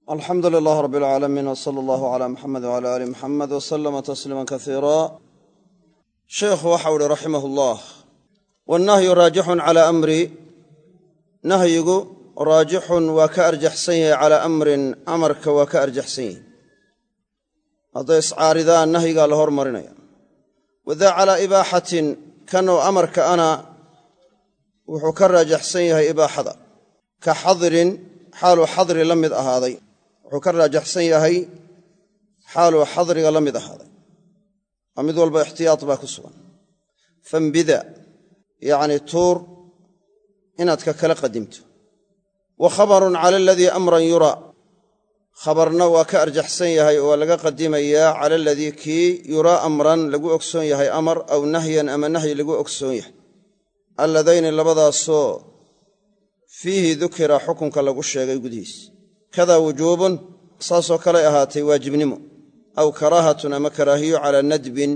alxamdu lilaah rab alcaalamiin wsala allahu calaa muxamed wcala aali muxamed wasalama tasliima kasiira sheikhu waxau uhi raximah ullah wannahyu raajixun calaa amri nahyigu raajixun waa ka arjaxsan yahay calaa amrin amarka waa ka arjaxsan yahay hadday iscaaridaan nahyigaa la hormarinaya wadaa calaa ibaaxatin kanoo amarka ana wuxuu ka raajaxsan yahay ibaaxada ka xadrin xaaluu xadri la mid ahaaday wuxuu ka raajaxsan yahay xaaluu xadriga la mid ahaaday waa mid walba ixtiyaad baa ku sugan fambida yacni tuur inaad ka kala qadimto wa khabarun cala aladii amran yuraa khabarna waa ka arjaxsan yahay oo waa laga qadimayaa cala aladii kii yuraa amran lagu ogsoon yahay amar aw nahyan ama nahyi lagu ogsoon yahay alladayni labadaasoo fiihi dukira xukunka lagu sheegay gudihiis kadaa wujuubun saasoo kalay ahaatay waajibnimo aw karaahatun ama karaahiyo calaa nadbin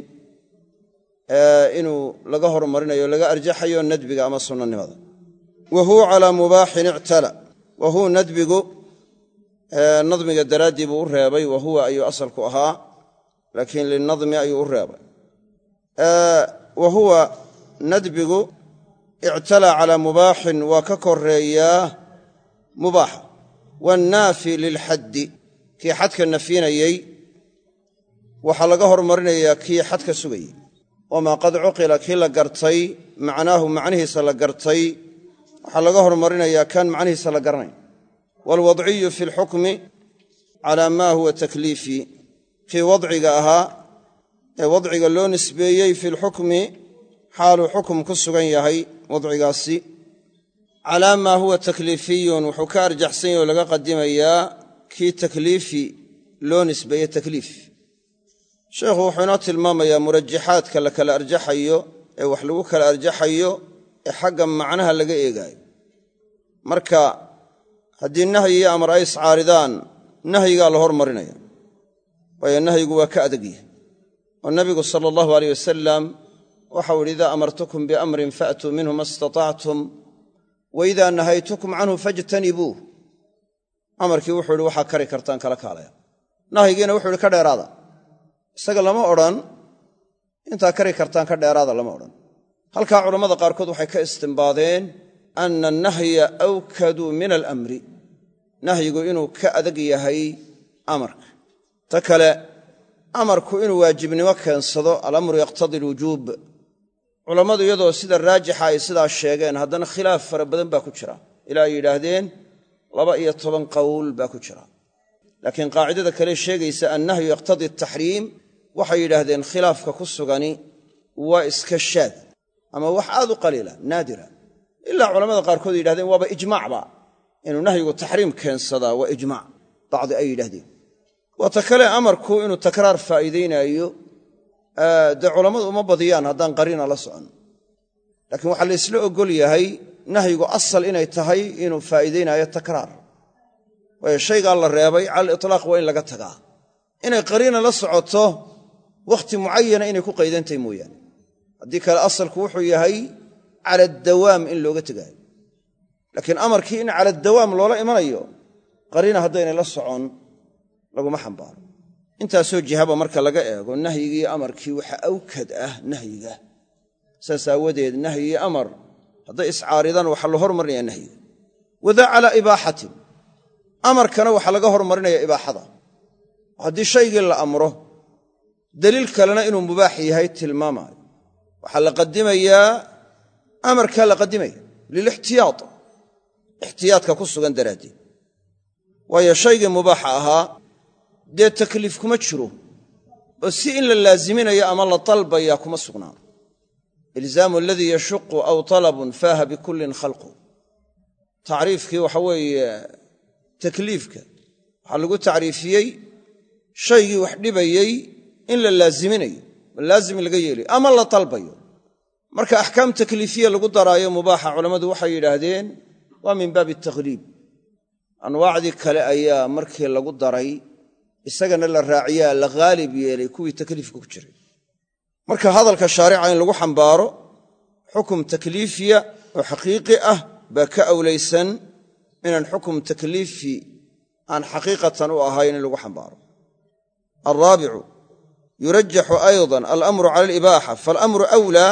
inuu laga hormarinayo laga arjaxayo nadbiga ama sunnanimada wa huwa calaa mubaaxin ictala wa huwa nadbigu nadmiga daraaddii buu u reebay wa huwa ayuu asalku ahaa laakiin linadmi ayuu u reebay wa huwa nadbigu ictalaa calaa mubaaxin waa ka koreeyaa mubaaxa waannaafi lilxaddi kii xadka nafyinayey waxaa laga hormarinayaa kii xadka sugayey wamaa qad cuqila kii la gartay macnaahu macnihiisa la gartay waxaa laga hormarinayaa kaan macnihiisa la garanayn waalwadciyu fi lxukmi calaa maa huwa takliifi kii wadciga ahaa ee wadciga loo nisbeeyey fi lxukmi xaaluu xukum ku sugan yahay wadcigaasi calaa maa huwa takliifiyun wuxuu ka arjaxsan yahy oo laga qadimayaa kii takliifi loo nisbeeye takliif sheekhu wuxuu inoo tilmaamayaa murajaxaadka la kala arjaxayo ee wax lagu kala arjaxayo ee xagga macnaha laga eegaayo marka haddii nahyi iyo amar ay iscaaridaan nahyigaa la hormarinaya waayo nahyigu waa ka adagyahay oo nabigu sala allahu aleyh wasalam waxau idhi idaa amartukum biamrin faatuu minhu ma istatactum wa idaa nahaytukum canhu fajtanibuuh amarkii wuxuu idhi waxaa kari kartaan kala kaalaya nahyigiina wuxuu idhi ka dheeraada isaga lama odhan intaa kari kartaan ka dheeraada lama odhan halkaa culammada qaarkood waxay ka istimbaadeen anna annahya awkadu min alamri nahyigu inuu ka adag yahay amarka ta kale amarku inuu waajibnimo keensado alamru yaqtadi alwujuub culammadu iyadoo sida raajixa ay sidaa sheegeen haddana khilaaf fara badan baa ku jira ilaa ay yidhaahdeen 12 qowl baa ku jira laakiin qaacidada kale sheegaysa annahyu yaqtadi ataxriim waxay yidhaahdeen khilaafka ku sugani waa iska shaad ama wax aad u qaliila naadira ilaa culammada qaarkood yidhahdeen waaba ijmaacba inuu nahyigu taxriim keensadaa waa ijmaac bacdi ay yidhahdeen waata kale amarku inuu takraar faa'iidaynaayo dee culammadu uma badiyaan haddaan qariina la socon laakiin waxaa la ysla ogol yahay nahyigu asal inay tahay inuu faa'iidaynaayo takraar waayo shaygaa la reebay cala alitlaaq waa in laga tagaa inay qariina la socoto wakhti mucayana inay ku qaydantahay mooyaane haddii kale asalku wuxuu yahay cala addawaam in looga tegaayo laakiin amarkii in cala addawaam loola imanayo qariina haddaynay la socon laguma xambaaro intaasoo jihaba marka laga eego nahyigii amarkii waxa awkad ah nahyiga saas aawadeed nahyi iyo amar hadday iscaaridaan waxaa la hormarinayaa nahyiga wadaa calaa ibaaxatin amarkana waxaa laga hormarinaya ibaaxada haddii shaygii la amro daliil kalena inuu mubaax yahay tilmaamaayo waxaa la qadimayaa amarkaa la qadimaya lilixtiyaad ixtiyaadka ku sugan daraaddeed waayo shaygii mubaaxa ahaa dee takliif kuma jiro oo si in la laaziminayo ama la dalbaya kuma sugnaan ilzaamu aladii yashuqu aw talabun faaha bikullin khalqu tacriifkii waxa weeye takliifka waxaa lagu tacriifiyey shaygii wax dhibayey in la laaziminayo laazim laga yeelayo ama la dalbayo marka axkaam takliifiya lagu daraayo mubaaxa culammadu waxay yidhaahdeen waa min baabi takhliib anwaacdii kale ayaa markii lagu daray isagana la raaciyaa la haalib yeelay kuwii takliifka ku jiray marka hadalka shaarica in lagu xambaaro xukum takliifiya oo xaqiiqi ah baa ka awlaysan inaan xukum takliifi aan xaqiiqatan u ahayn in lagu xambaaro. alraabicu yurajaxu ayضa alamru cala alibaaxa faalamru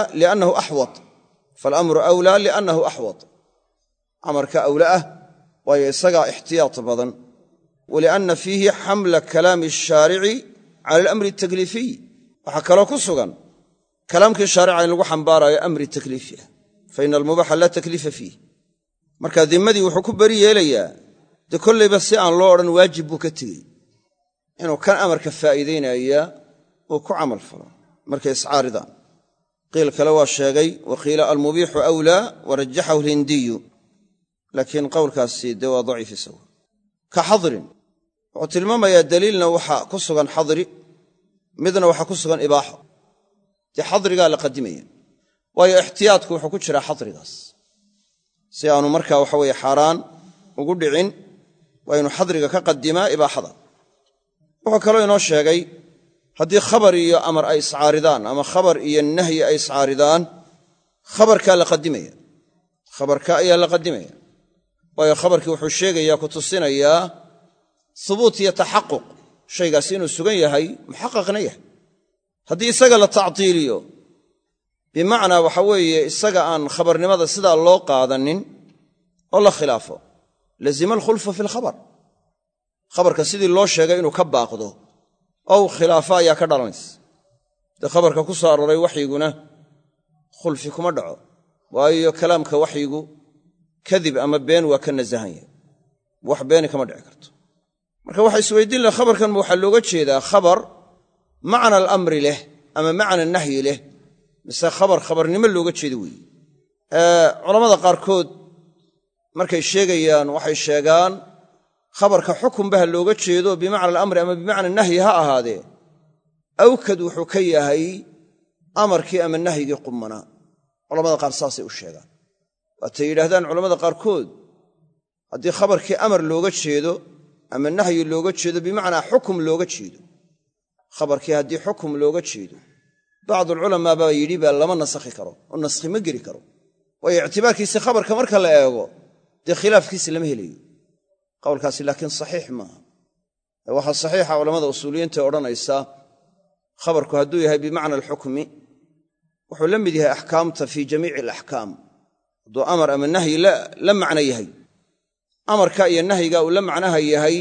awlaa liannahu axwad amarka awla ah waayo isagaa ixtiyaat badan walianna fiihi xamla kalaami ashaarici cala alamri takliifiy waxaa kaloo ku sugan kalaamkii shaarica in lagu xambaaraayo amri takliifi ah faina almubaaxa laa takliifa fiih marka dimmadii wuxuu ku beri yeelayaa dee kollayba si aan loo odhan waajib buu ka tegey inuu kan amarka faa'iidaynaya uu ku camal falo markay iscaaridaan qiil kale waa sheegay wa qiila almubiixu awlaa warajaxahu alhindiyu laakiin qowlkaasi dee waa daciif isagu ka xadrin wuxuu tilmaamayaa daliilna waxaa ku sugan xadri midna waxaa ku sugan ibaaxo dee xadrigaa la qadimaya waayo ixtiyaadku wuxuu ku jiraa xadrigaas si aanu markaa waxa weeye xaaraan ugu dhicin waa inuu xadriga ka qadimaa ibaaxada wuxuu kaloo inoo sheegay haddii khabar iyo amar ay iscaaridaan ama khabar iyo nahyi ay iscaaridaan khabarkaa la qadimaya khabarka ayaa la qadimaya waayo khabarkii wuxuu sheegayaa ku tusinayaa hubuut iyo taxaquq shaygaasi inuu sugan yahay muxaqaqna yahay haddii isaga la tactiiliyo bimacnaa waxa weeye isaga aan khabarnimada sidaa loo qaadanin oo la khilaafo lazima alkhulfu fi alkhabar khabarka sidii loo sheegay inuu ka baaqdo ow khilaafo ayaa ka dhalanaysa dee khabarka ku soo aroray waxyiguna khulfi kuma dhaco waayo kalaamka waxyigu kadib ama been waa ka nasahan yahay wax beeni kama dhici karto marka waxa isweydiin laha khabarkan ma waxaa looga jeedaa khabar macna alamri leh ama macna nahyi leh mise khabarnimo looga jeedo weeye culammada qaarkood markay sheegayaan waxay sheegaan khabarka xukunba ha looga jeedo bimacna alamri ama bimacna nahyi ha ahaadee awkad wuxuu ka yahay amarkii ama nahyigii qummanaa culamada qaar saasay u sheegaan waatay yidhaahdaan culammada qaarkood haddii khabarkii amar looga jeedo ama nahyi looga jeedo bimacnaa xukum looga jeedo khabarkii haddii xukum looga jeedo bacdulculamaa baa yidhi baa lama nasakhi karo oo naskhi ma geli karo waayo ictibaarkiisi khabarka marka la eego dee khilaafkiisi lama helayo qowlkaasi laakiin saxiix maaha waxaa saxiixa culammada usuuliyiintae odhanaysaa khabarku hadduu yahay bimacna alxukmi wuxuu la mid yahay axkaamta fii jamiici alaxkaam hadduu amar ama nahyi la macno yahay amarka iyo nahyiga uu la macnaha yahay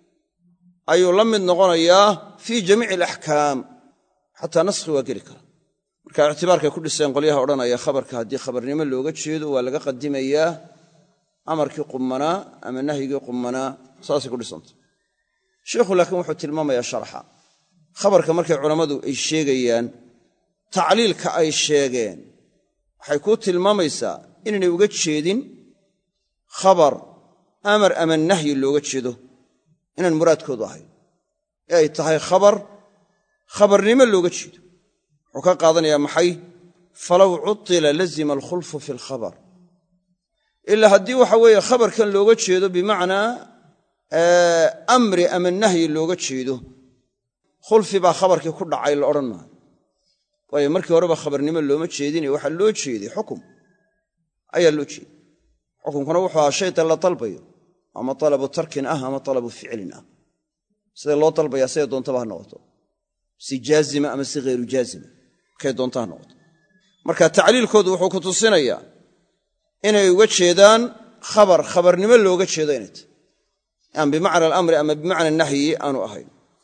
ayuu la mid noqonayaa fii jamiici alaxkaam xataa naskhi waa geli kara marka ictibaarkay ku dhiseen qolyaha odhanaya khabarka haddii khabarnimo looga jeedo waa laga qadimayaa amarkii qummanaa ama nahyigii qummanaa saasay ku dhisantay sheikhu laakiin wuxuu tilmaamayaa sharxa khabarka markay culammadu ay sheegayaan tacliilka ay sheegeen waxay kuu tilmaamaysaa inaynay uga jeedin khabar amar ama nahyi looga jeedo inaan muraadkoodu ahayn ee ay tahay khabarnimo looga jeedo wuxuu ka qaadanayaa maxay falow cutila lazima alkhulfu fi alkhabar ilaa haddii waxa weeye khabarkan looga jeedo bimacnaa amri ama nahyi looga jeedo khulfi baa khabarkii ku dhacay la odhan maayo waayo markii horeba khabarnimo looma jeedine waxaa loo jeeday xukum ayaa loo jeeday xukumkuna wuxuu ahaa shaytan la dalbayo ama talabu tarkin ah ama talabu ficlin ah siday loo dalbayaa siday doontaba ha noqoto si jaazima ama si hayru jaazima kay doonta ha noqoto marka tacliilkoodu wuxuu ku tusinayaa inay uga jeedaan khabarnimo looga jeedo inay tahy aan bimacna alamri ama bimacna nahyi aanu ahayn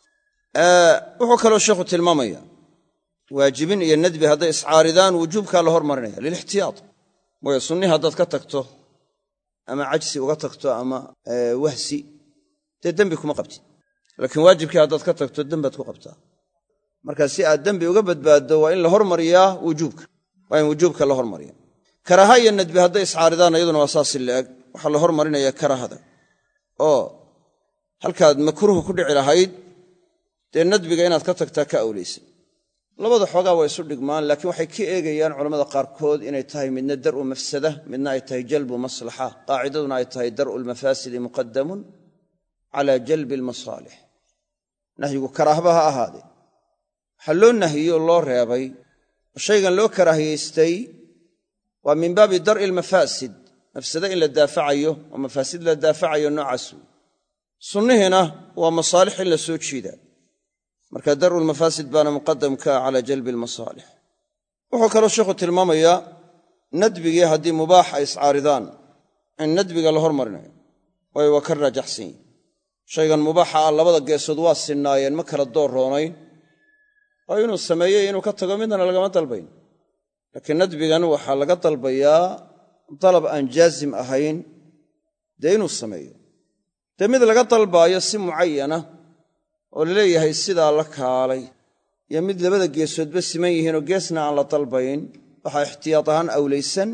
wuxuu kaloo sheikhu tilmaamaya waajibin iyo nadbi hadday iscaaridaan wujuubkaa la hormarinaya lilixtiyaad waayo sunnihi haddaad ka tagto ama cajsi uga tagto ama wahsi dee dembi kuma qabtid laakiin waajibkii haddaad ka tagto dembaad ku qabtaa marka si aad dembi uga badbaaddo waa in la hormariyaa waa in wujuubka la hormariya karaaha iyo nadbi hadday iscaaridaan iyaduna waa saasi la'eg waxaa la hormarinaya karaahada oo halkaad makruuh ku dhici lahayd dee nadbiga inaad ka tagtaa ka awlaysa labada xoogaa waa isu dhigmaan laakiin waxay ka eegayaan culammada qaarkood inay tahay midna dar'u mafsada midna ay tahay jalbu maslaxa qaacidaduna ay tahay dar'u lmafaasidi muqadamun calaa jalbi almasaalix nahyigu karaahba ha ahaadee waxaa loo nahiyey oo loo reebay oo shaygan loo karaahiyaystay waa min baabi dar'i almafaasid mafsado in la daafacayo oo mafaasid la daafacayo noocaas wey sunnihiina waa masaalix in la soo jiidaa marka dar'u lmafaasid baana muqadamka calaa jalbi almasaalix. wuxuu kaloo sheikhu tilmaamayaa nadbigii haddii mubaax ay iscaaridaan in nadbiga la hormarinayo waayo waa ka raajaxsan yihin shaygan mubaaxa ah labada geesood waa sinnaayeen ma kala door roonayn oo inuu sameeyey inuu ka tago midna lagama dalbayn laakiin nadbigan waxaa laga dalbayaa dalab aan jaazim ahayn dee inuu sameeyo dee mid laga dalbaayo si mucayana oo laleeyahay sidaa la kaalay iyo mid labada geesoodba siman yihiinoo geesna aan la dalbayn waxaa ixtiyaad ahaan awlaysan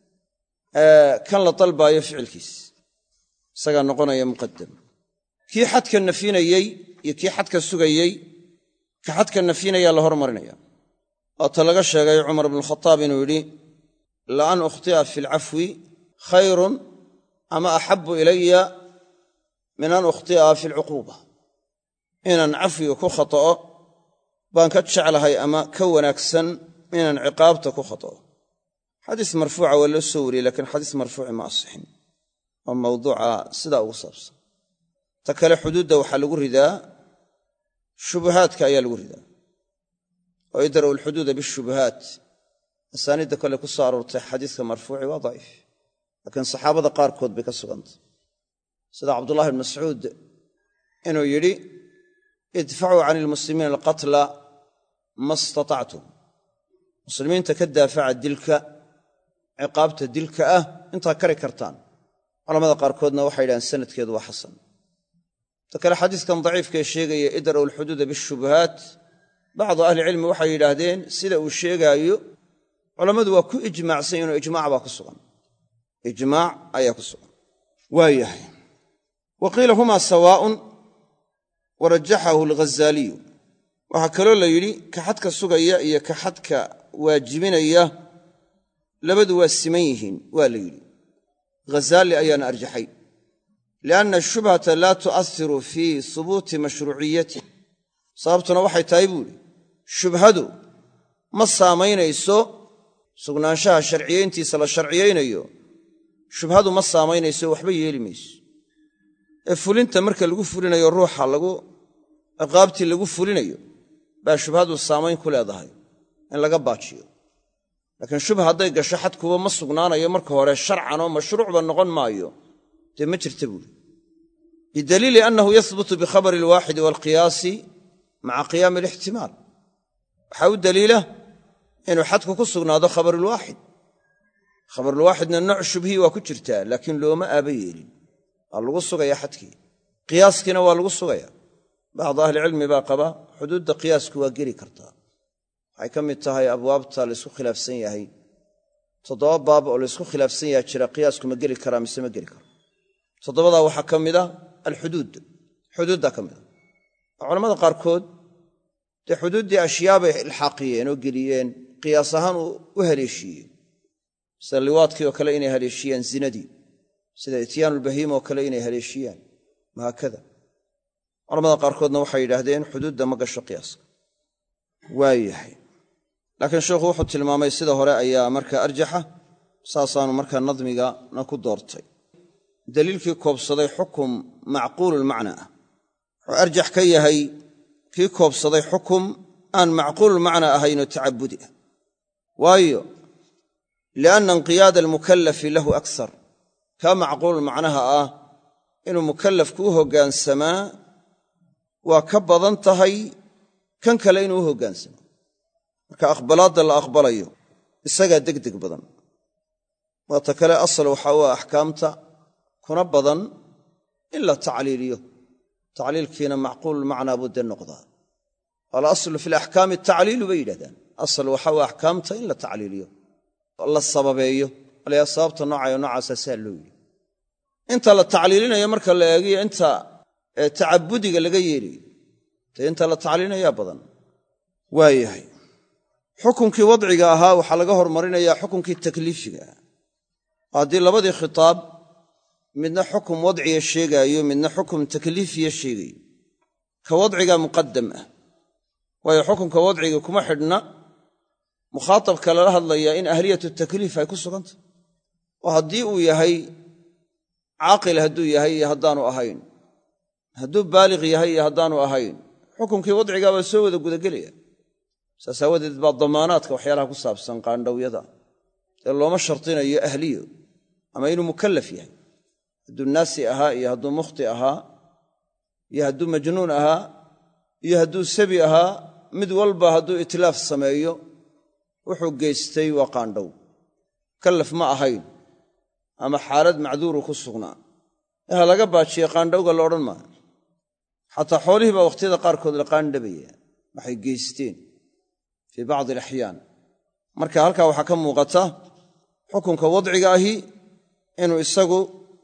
kan la dalbaayo ficilkiis isagaa noqonaya muqadam. kii xadka nafinayey iyo kii xadka sugayey ka xadka nafinaya la hormarinaya waata laga sheegay cumar bnu khataab inuu yidhi la an ukhti'a fi alcafwi khayrun ama axabbu ilaya min an ukhti'a fi alcuquuba inaan cafwiga ku khata'o baan ka jeclahay ama ka wanaagsan inaan ciqaabta ku khata'o. xadiis marfuuca waa loo soo wariyey laakiin xadiis marfuuci ma asixin oo mawduuca sidaa ugu saabsan. ta kale xuduudda waxaa lagu ridaa shubuhaadka ayaa lagu ridaa oo idra'u alxuduuda bishubuhaat asaaniidda kale ku soo aroortay xadiiska marfuuci waa daciif laakiin saxaabada qaarkood bay ka sugantay sida cabdullahi bn mascuud inuu yidhi idfacuu can ilmuslimiina alqatla ma istatactum muslimiinta ka daafaca dilka ciqaabta dilka ah intaa kari kartaan. culamada qaarkoodna waxay yidhahaan sanadkeedu waa xasan. ta kale xadiiskan daciifkaee sheegaya idra'u alxuduuda bishubuhaat bacdu ahlicilmi waxay yidhaahdeen sida uu sheegaayo culammadu waa ku ijmaacsan inuu ijmaac baa ku sugan ijmaac ayaa ku sugan. waa yahay wa qiila humaa sawaa'un wa rajaxahu alghazaaliyu waxaa kaloo la yidhi ka xadka sugaya iyo ka xadka waajibinaya labadu waa siman yihiin waa la yidhi ghazaali ayaana arjaxay lianna ashubhata laa tu'asiru fii hubuuti mashruuciyatih sababtuna waxay tahay buu idhi shubhadu ma saamaynayso sugnaanshaha sharciyayntiisa la sharciyaynayo shubhadu ma saamaynayso waxba yeeli mayso ee fulinta marka lagu fulinayo ruuxa ciqaabtii lagu fulinayo baa shubhadu saamayn ku leedahay in laga baajiyo laakiin shubha hadday gasho xadkuba ma sugnaanayo marka hore sharcan oo mashruucba noqon maayo dee ma jirta buuri bidaliili annahu yahbutu bikhabari alwaaxidi waalqiyaasi maca qiyaami alixtimaal waxaa u daliila inuu xadku ku sugnaado khabarulwaaxid khabarulwaaxidna nooc shubhii waa ku jirtaa laakiin looma aaba yeelin waa lagu sugayaa xadkii qiyaaskiina waa lagu sugayaa bacdu ahlicilmi baa qaba xuduudda qiyaasku waa geli kartaa waxay ka mid tahay abwaabta laysku khilaafsan yahay 7 baab oo laysku khilaafsan yahay jira qiyaasku ma geli karaa mise ma geli karo 7daa waxaa ka mid a alxuduud xuduudda ka mid a culamada qaarkood dee xuduuddii ashyaa bay ilxaaqiyeen oo geliyeen qiyaas ahaan u haleeshiiyeen sida liwaadkii oo kale inay haleeshiyaan zinadii sida ityaanulbahiim oo kale inay haleeshiyaan wahaakada culamada qaarkoodna waxay yidhaahdeen xuduudda ma gasho qiyaaska waa yahay laakiin sheikhu wuxuu tilmaamay sida hore ayaa markaa arjaxa saasaanu markaa nadmigana ku doortay daliilkii koobsaday xukum macquululmacnaa ah wuxuu arjax ka yahay kii koobsaday xukum aan macquululmacnaa ahaynoo tacabudi ah waayo lianna inqiyaada almukallafi lahu akar kaa macquululmacnaha ah inuu mukallafku u hoggaansamaa waa ka badan tahay kan kale inuu u hoggaansamo marka aqbalaadda la aqbalayo isagaa degdeg badan waata kale asal waxaa u ah axkaamta kuna badan in la tacliiliyo tacliilkiina macquululmacnaa buu dee noqdaa alaslu fi alaxkaami tacliilu bay yidhahdaan asal waxaa u axkaamta in la tacliiliyo la sababeeyo alayaa sababta noocayo noocaasa saa loo yidhi inta la tacliilinayo marka la eegiyo inta tacabudiga laga yeelayo dee inta la tacliilinayaa badan waa yahay xukunkii wadciga ahaa waxaa laga hormarinayaa xukunkii takliifiga ah haddii labadii khitaab midna xukum wadciya sheegaayo midna xukum takliifiya sheegayo ka wadciga muqaddam ah waayo xukunka wadciga kuma xidhna mukhaatabka lala hadlayaa in ahliyatu takliif ay ku sugantah oo haddii uu yahay caaqil hadduu yahay iyo haddaanu ahayn hadduu baaliq yahay iyo haddaanu ahayn xukunkii wadcigaa waa soo wada gudagelaya saas aawadeed baa damaanaadka waxyaalaha ku saabsan qaandhawyada ee looma shardinayo ahliyo ama inuu mukallaf yahay hadduu naasi ahaa iyo hadduu mukhti ahaa iyo hadduu majnuun ahaa iyo hadduu sabi ahaa mid walba hadduu itlaaf sameeyo wuxuu geystay waa qaandhow mukallaf ma ahayn ama xaalad macduuru ku sugnaa ha laga baajiye qaandhowga la odhan maayo xataa xoolihii baa wakhtiyada qaarkood la qaandhabaya waxay geysteen fii bacdi alaxyaan marka halkaa waxaa ka muuqata xukunka wadciga ahi inuu isagu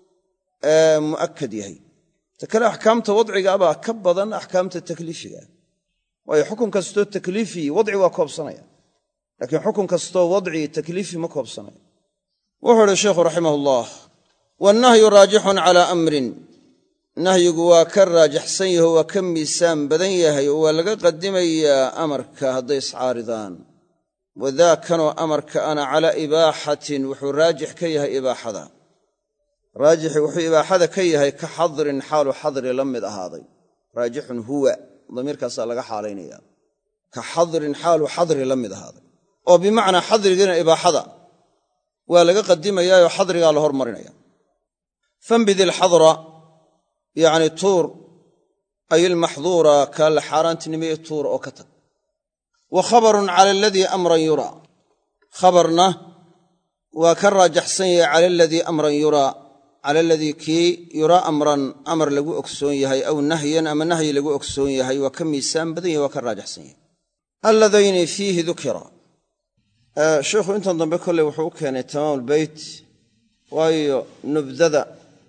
mu'akkad yahay ta kale axkaamta wadciga abaa ka badan axkaamta takliifiga waayo xukun kastoo takliifi wadci waa koobsanaya laakiin xukun kastoo wadci takliifi ma koobsanaya wuxuu idhi sheikhu raximahullah wannahyu raajixun calaa amrin nahyigu waa ka raajaxsan yaho waa ka miisaan badan yahay oo waa laga qadimayaa amarka hadday iscaaridaan wadaakanoo amarka ana calaa ibaaxatin wuxuu raajix ka yahay ibaaxada raajixi wuxuu ibaaxada ka yahay ka xadrin xaalu xadri la mid ahaaday raajixun huwa damiirkaasaa laga xaalaynaya ka xadrin xaalu xadri la mid ahaaday oo bimacnaa xadrigiina ibaaxada waa laga qadimayaayoo xadrigaa la hormarinaya fambid ilxadra yacni tuur ay ilmaxduura kaa la xaaraantinimeeye tuur oo ka tag wa khabarun cala aladii amran yuraa khabarna waa ka raajaxsan yahay cala aladii amran yuraa cala aladii kii yuraa amran amar lagu ogsoon yahay aw nahyan ama nahyi lagu ogsoon yahay waa ka miisaan badan yahay waa ka raajaxsan yahay alladayni fiihi dukira sheikhu intan dambe kolley wuxuu u keenay tamaamulbeyt waayo nubdada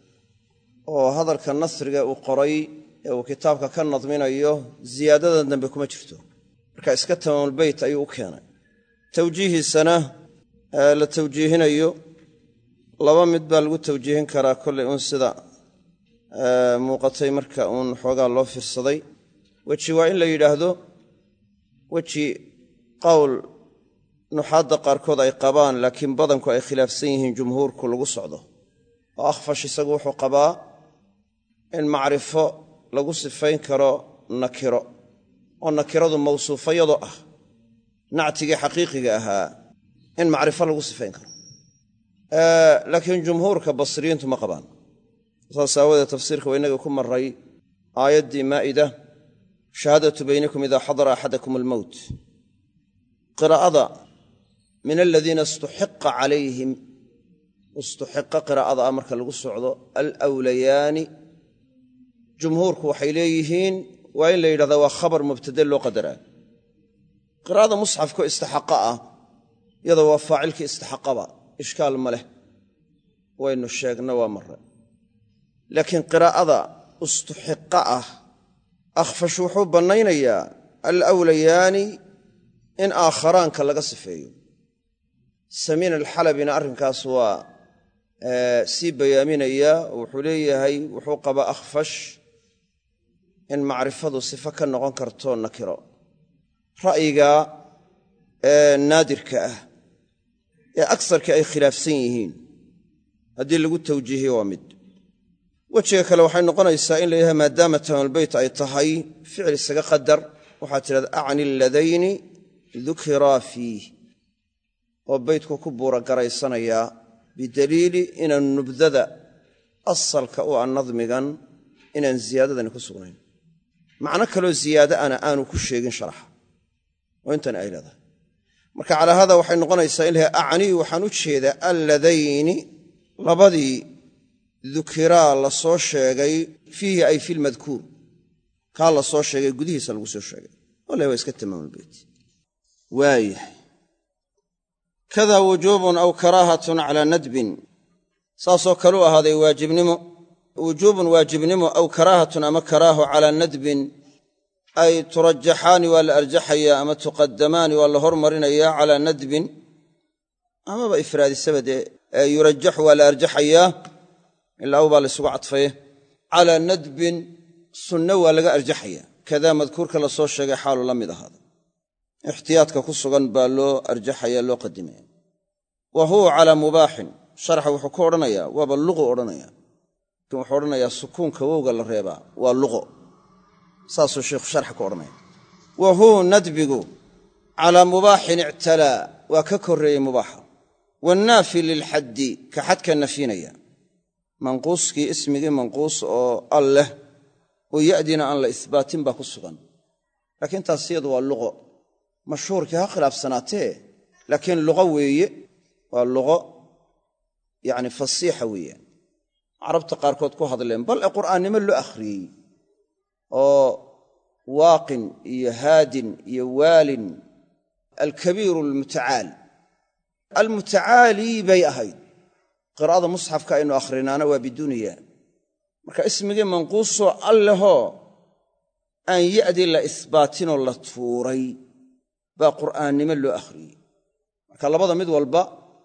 oo hadalka nasriga uu qoray ee uu kitaabka ka nadminayo ziyaadadan dambe kuma jirto marka iska tamaamulbeyt ayuu u keenay tawjiihiisana la tawjiihinayo laba mid baa lagu tawjiihin karaa kolley uun sida muuqatay marka uun xoogaa loo fiirsaday weji waa in la yidhaahdo weji qowl nuxaadda qaarkood ay qabaan laakiin badanku ay khilaafsan yihiin jumhuurku lagu socdo oo akhfash isagu wuxuu qabaa in macrifo lagu sifayn karo nakiro oo nakiradu mawsuufayado ah nactigii xaqiiqiga ahaa in macrifo lagu sifayn karo laakiin jumhuurka basriyiintu ma qabaan saas aawadeed tafsiirka waa innaga ku marray aayaddii maa'ida shahaadatu baynakum idaa xadara axadakum almowt qiraa'ada min aladiina istuxiqa calayhim istuxiqa qiraa'ada ah marka lagu socdo alawlayaani jumhuurku waxay leeyihiin waa in la yidhahdaa waa khabar mubtade loo qadaraa qiraa'ada musxafkao istaxaqa ah iyadoo waa faacilkii istaxaqaba ishkaal ma leh waynu sheegna waa marre laakiin qiraa'ada istuxiqa ah akhfash wuxuu bannaynayaa alawlayaani in aakharaanka laga sifeeyo samiin alxalabina arrinkaas waa sii bayaaminaya oo wuxuu leeyahay wuxuu qabaa akhfash in macrifadu sifo ka noqon karto nakiro ra'yiga naadirka ah ee agsarkii ay khilaafsan yihiin haddii lagu tawjiihiyo waa mid wejiga kale waxay noqonaysaa in la yidhaha maadaama tamaamulbeyt ay tahay ficil isaga qadar waxaad tidhahda acni aladayni dukiraa fiih oo beydku ku buuragaraysanayaa bidaliili inaan nubdada asalka u ah nadmigan inaan ziyaadadani ku sugnayn macno kaloo ziyaada ana aanu ku sheegin sharaxa oo intan ay leedahay marka calaa haada waxay noqonaysaa in laha acnii waxaan u jeedaa alladayni labadii dukiraa la soo sheegay fiihi ay fi lmadkuur kaa la soo sheegay gudihiisa lagu soo sheegay wallahi waa iska tamaamulbeyt waayahay kada wujuubun aw karaahatun calaa nadbin saasoo kaleu ahaaday waajibnimo wujuubun waajibnimo aw karaahatun ama karaaho calaa nadbin ay turajaxaani waa la arjaxayaa ama tuqaddamaani waa la hormarinayaa calaa nadbin amaba ifraadisaba dee yurajaxu waa la arjaxayaa ilaa baa la isugu cadfaye calaa nadbin sunno waa laga arjaxayaa kadaa madkuurka la soo sheegay xaalu la mid ahaada ixtiyaadka ku sugan baa loo arjaxaya loo qadimaya wa huwa calaa mubaaxin sharaxa wuxuu ku odhanayaa waaba luqu odhanaya wuxuu odhanayaa sukuunka wowga la reebaa waa luqo saasuu sheikhu sharxa ku odhanaya wa huu nadbigu calaa mubaaxin ictalaa waa ka korreeyey mubaaxa wannaafi lilxaddi ka xadka nafinaya manquuskii ismigii manquus oo al leh oo ya'dina aan la isbaatin baa ku sugan laakiin taas iyadu waa luqo mashhuurkii ha khilaafsanaatee laakiin luqo weeye waa luqo yacni fasiixa weeyaan carabta qaarkood ku hadleen bal ee qur'aannimo loo akhriyey oo waaqin iyo haadin iyo waalin alkabiiru almutacaal almutacaali bay ahayd qiraa'ada musxafka aynu akhrinaana waa biduuniya marka ismigii manquusoo allehoo aan ya'di la isbaatinoo la tuuray baa qur'aannimo loo akhriyey marka labada mid walba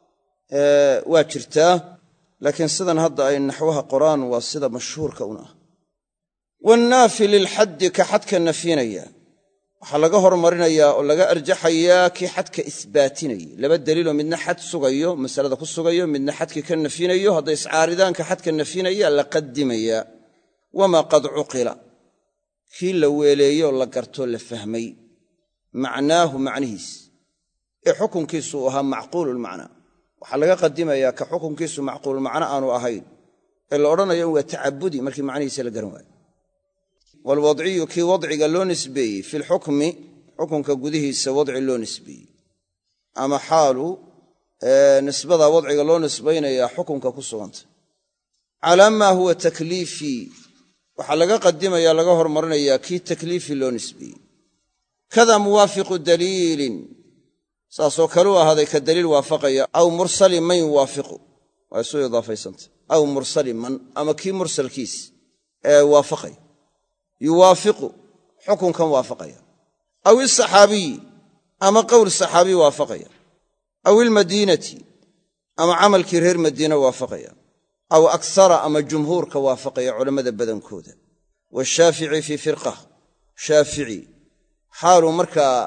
waa jirtaa laakiin sidan hadda ay naxwaha qoraan waa sida mashhuurka un ah wannaafi lilxaddi ka xadka nafinaya waxaa laga hormarinayaa oo laga arjaxayaa kii xadka isbaatinayay laba daliiloo midna xad sugayo masalada ku sugayo midna xadkii ka nafinayo hadday iscaaridaanka xadka nafinaya la qadimayaa wamaa qad cuqila kii la weeleeyo la gartoo la fahmay macnaahu macnihiis ee xukunkiisu uu ahaa macquululmacnaa waxaa laga qadimayaa ka xukunkiisu macquululmacno aanu ahayn ee la odhanayo in waa tacabudi markii macnihiisa la garan waayo waalwadciyu kii wadciga loo nisbeeyey fi lxukmi xukunka gudihiisa wadci loo nisbeeyey ama xaalu nisbada wadciga loo nisbaynayaa xukunka ku suganta calaa maa huwa takliifii waxaa laga qadimaya laga hormarinayaa kii takliifi loo nisbeeyey kada muwaafiqu daliilin saasoo kaleu ahaaday ka daliil waafaqaya aw mursali man yuwaafiqu waa isu idaafaysanta aw mursali man ama kii mursalkiis ee waafaqaya yuwaafiqu xukunkan waafaqaya aw isaxaabiyi ama qowl saxaabiy waafaqaya aw ilmadiinati ama camalkii reer madiina waafaqaya aw aksara ama jumhuurka waafaqaya culammada badankooda washaafici fii firqa shaafici xaaluu markaa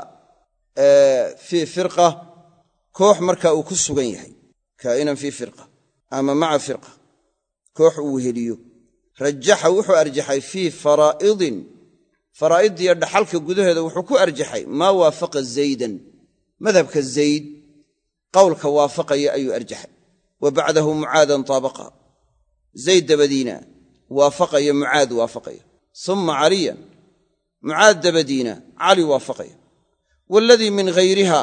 fii firqa koox markaa uu ku sugan yahay kaa'inan fii firqa ama maca firqa koox uu weheliyo rajaxa wuxuu arjaxay fii faraa'idin faraa'iddiiyo dhaxalka gudaheeda wuxuu ku arjaxay maa waafaqa zaydan madhabka zayd qowlka waafaqaya ayuu arjaxay wa bacdahu mucaadan taabaqa zayd dabadiina waafaqaya mucaad waafaqaya uma caliyan mucaad dabadiina cali waafaqaya waaladii min hayriha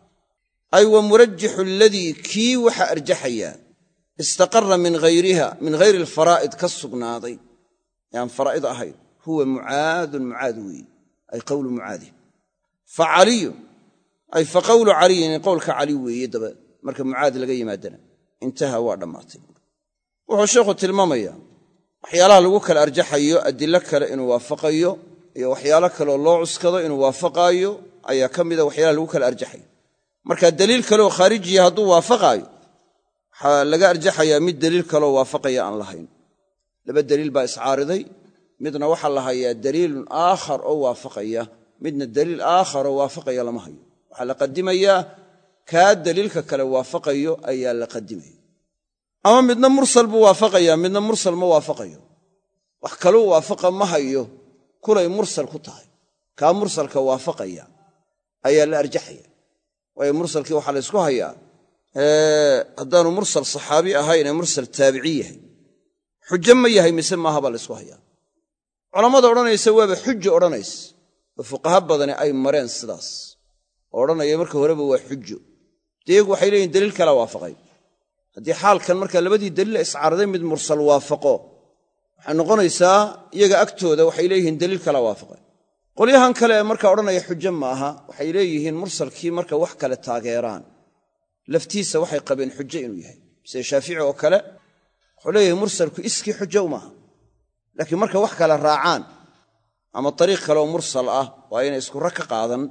ay wa murajixu aladii kii waxa arjaxaya istaqara min hayriha min hayri alfaraa'id ka sugnaaday yaan faraa'id ahayn huwa mucaadun mucaad weeye ay qowlu mucaadin fa caliyun ay fa qowlu caliyin qowlka cali weeye daba marka mucaad laga yimaadana intaha waa dhammaatay wuxuu sheekhu tilmaamayaa waxyaalaha lagu kala arjaxayo adilo kale inuu waafaqayo iyo waxyaalo kaleoo loo cuskado inuu waafaqaayo ayaa ka mida waxyaalaha lagu kala arjaxayo marka daliil kaleoo khaarijiya hadduu waafaqaayo waxaa laga arjaxayaa mid daliil kaloo waafaqaya aan lahayn laba daliil baa iscaariday midna waxaa la hayaa daliilun aakhar oo waafaqaya midna daliil aakharoo waafaqaya lama hayo waxaa la qadimayaa kaa daliilka kale waafaqayo ayaa la qadimaya ama midna mursal buu waafaqayaa midna mursal ma waafaqayo wax kaluu waafaqa ma hayo kulay mursal ku tahay kaa mursalka waafaqaya ayaa la arjaxaya waayo mursalkii waxaa la ysku hayaa haddaanu mursal saxaabi ahaynee mursal taabici yahay xujo ma yahay mise maaha baa la ysku hayaa culammada odhanaysa waaba xujo odhanaysa oo fuqaha badani ay mareen sidaas oo odhanaya marka horeba waa xujo dee iyagu waxay leeyihin daliil kala waafaqay haddii xaalkan markaa labadii daliila iscaaraday mid mursal waafaqo waxay noqonaysaa iyaga agtooda waxay leeyihiin daliil kala waafaqay qolyahan kale ee markaa odhanaya xujo ma aha waxay leeyihiin mursalkii marka wax kale taageeraan laftiisa waxay qabeen xujo inuu yahay sida shaafici oo kale wuxuu leeyahay mursalku iskii xujo umaaha laakiin marka wax kale raacaan ama ariiq kaleoo mursal ah waa inay isku rag ka qaadan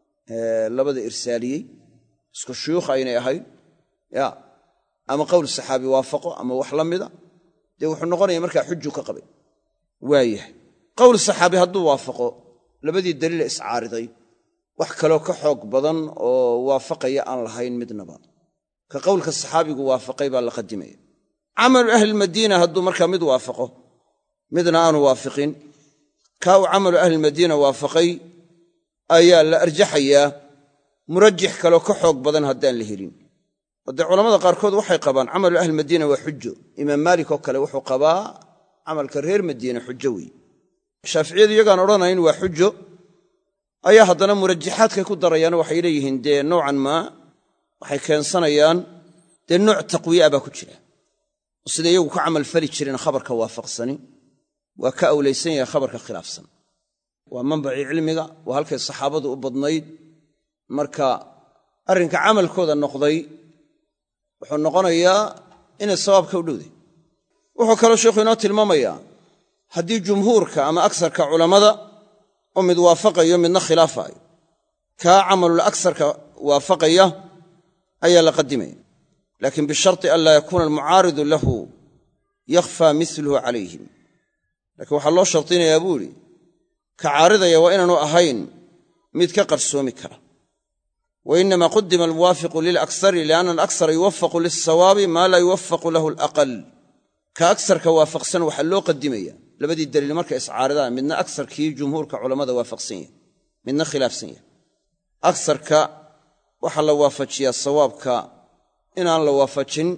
labada irsaaliyey isku shuyuukh aynay ahayn ya ama qowl saxaabi waafaqo ama wax la mida dee wuxuu noqonaya markaa xuju ka qabay waayahay qowl saxaabi hadduu waafaqo labadii daliila iscaariday wax kaloo ka xoog badan oo waafaqaya aan lahayn midnaba ka qowlka saxaabigu waafaqay baa la qadimaya camalu ahlilmadiina hadduu markaa mid waafaqo midna aanu waafiqin kaa uu camalu ahlilmadiina waafaqay ayaa la arjaxayaa murajix kaloo ka xoog badan haddaan la helin oo dee culamada qaarkood waxay qabaan camalu ahlilmadiina waa xujo imaam maalik oo kale wuxuu qabaa camalka reer madiina xujo weeye shaaficiyadu iyagaan odhanayn waa xujo ayaa haddana murajixaadkay ku darayaan waxay leeyihiin dee noocan maa waxay keensanayaan dee nooc taqwii'a baa ku jira oo sida iyagu ka camal fali jireen khabarka waafaqsani waa ka awlaysan yahay khabarka khilaafsan waa manbacii cilmiga waa halkay saxaabadu u badnayd marka arrinka camalkooda noqday wuxuu noqonayaa inay sawaabka u dhowday wuxuu kaloo sheikhu inoo tilmaamayaa haddii jumhuurka ama agsarka culammada oo mid waafaqayo midna khilaafayo kaa camalul agsarka waafaqaya ayaa la qadimaya laakiin bisharti an laa yakuuna almucaaridu lahu yakhfaa miluhu calayhim laakiin waxaa loo shardinayaa buu idhi ka caaridaya waa inaanu ahayn mid ka qarsoomi kara wa innamaa qudima almuwaafiqu lilaksari lianna alaksara yuwafaqu lilsawaabi maa laa yuwafaqu lahu alaqal ka agsarka waafaqsan waxaa loo qadimaya labadii daliil markay iscaaridaan midna agsarkii jumhuurka culammada waafaqsan yahay midna khilaafsan yahay agsarka waxaa la waafajiyaa sawaabka inaan la waafajin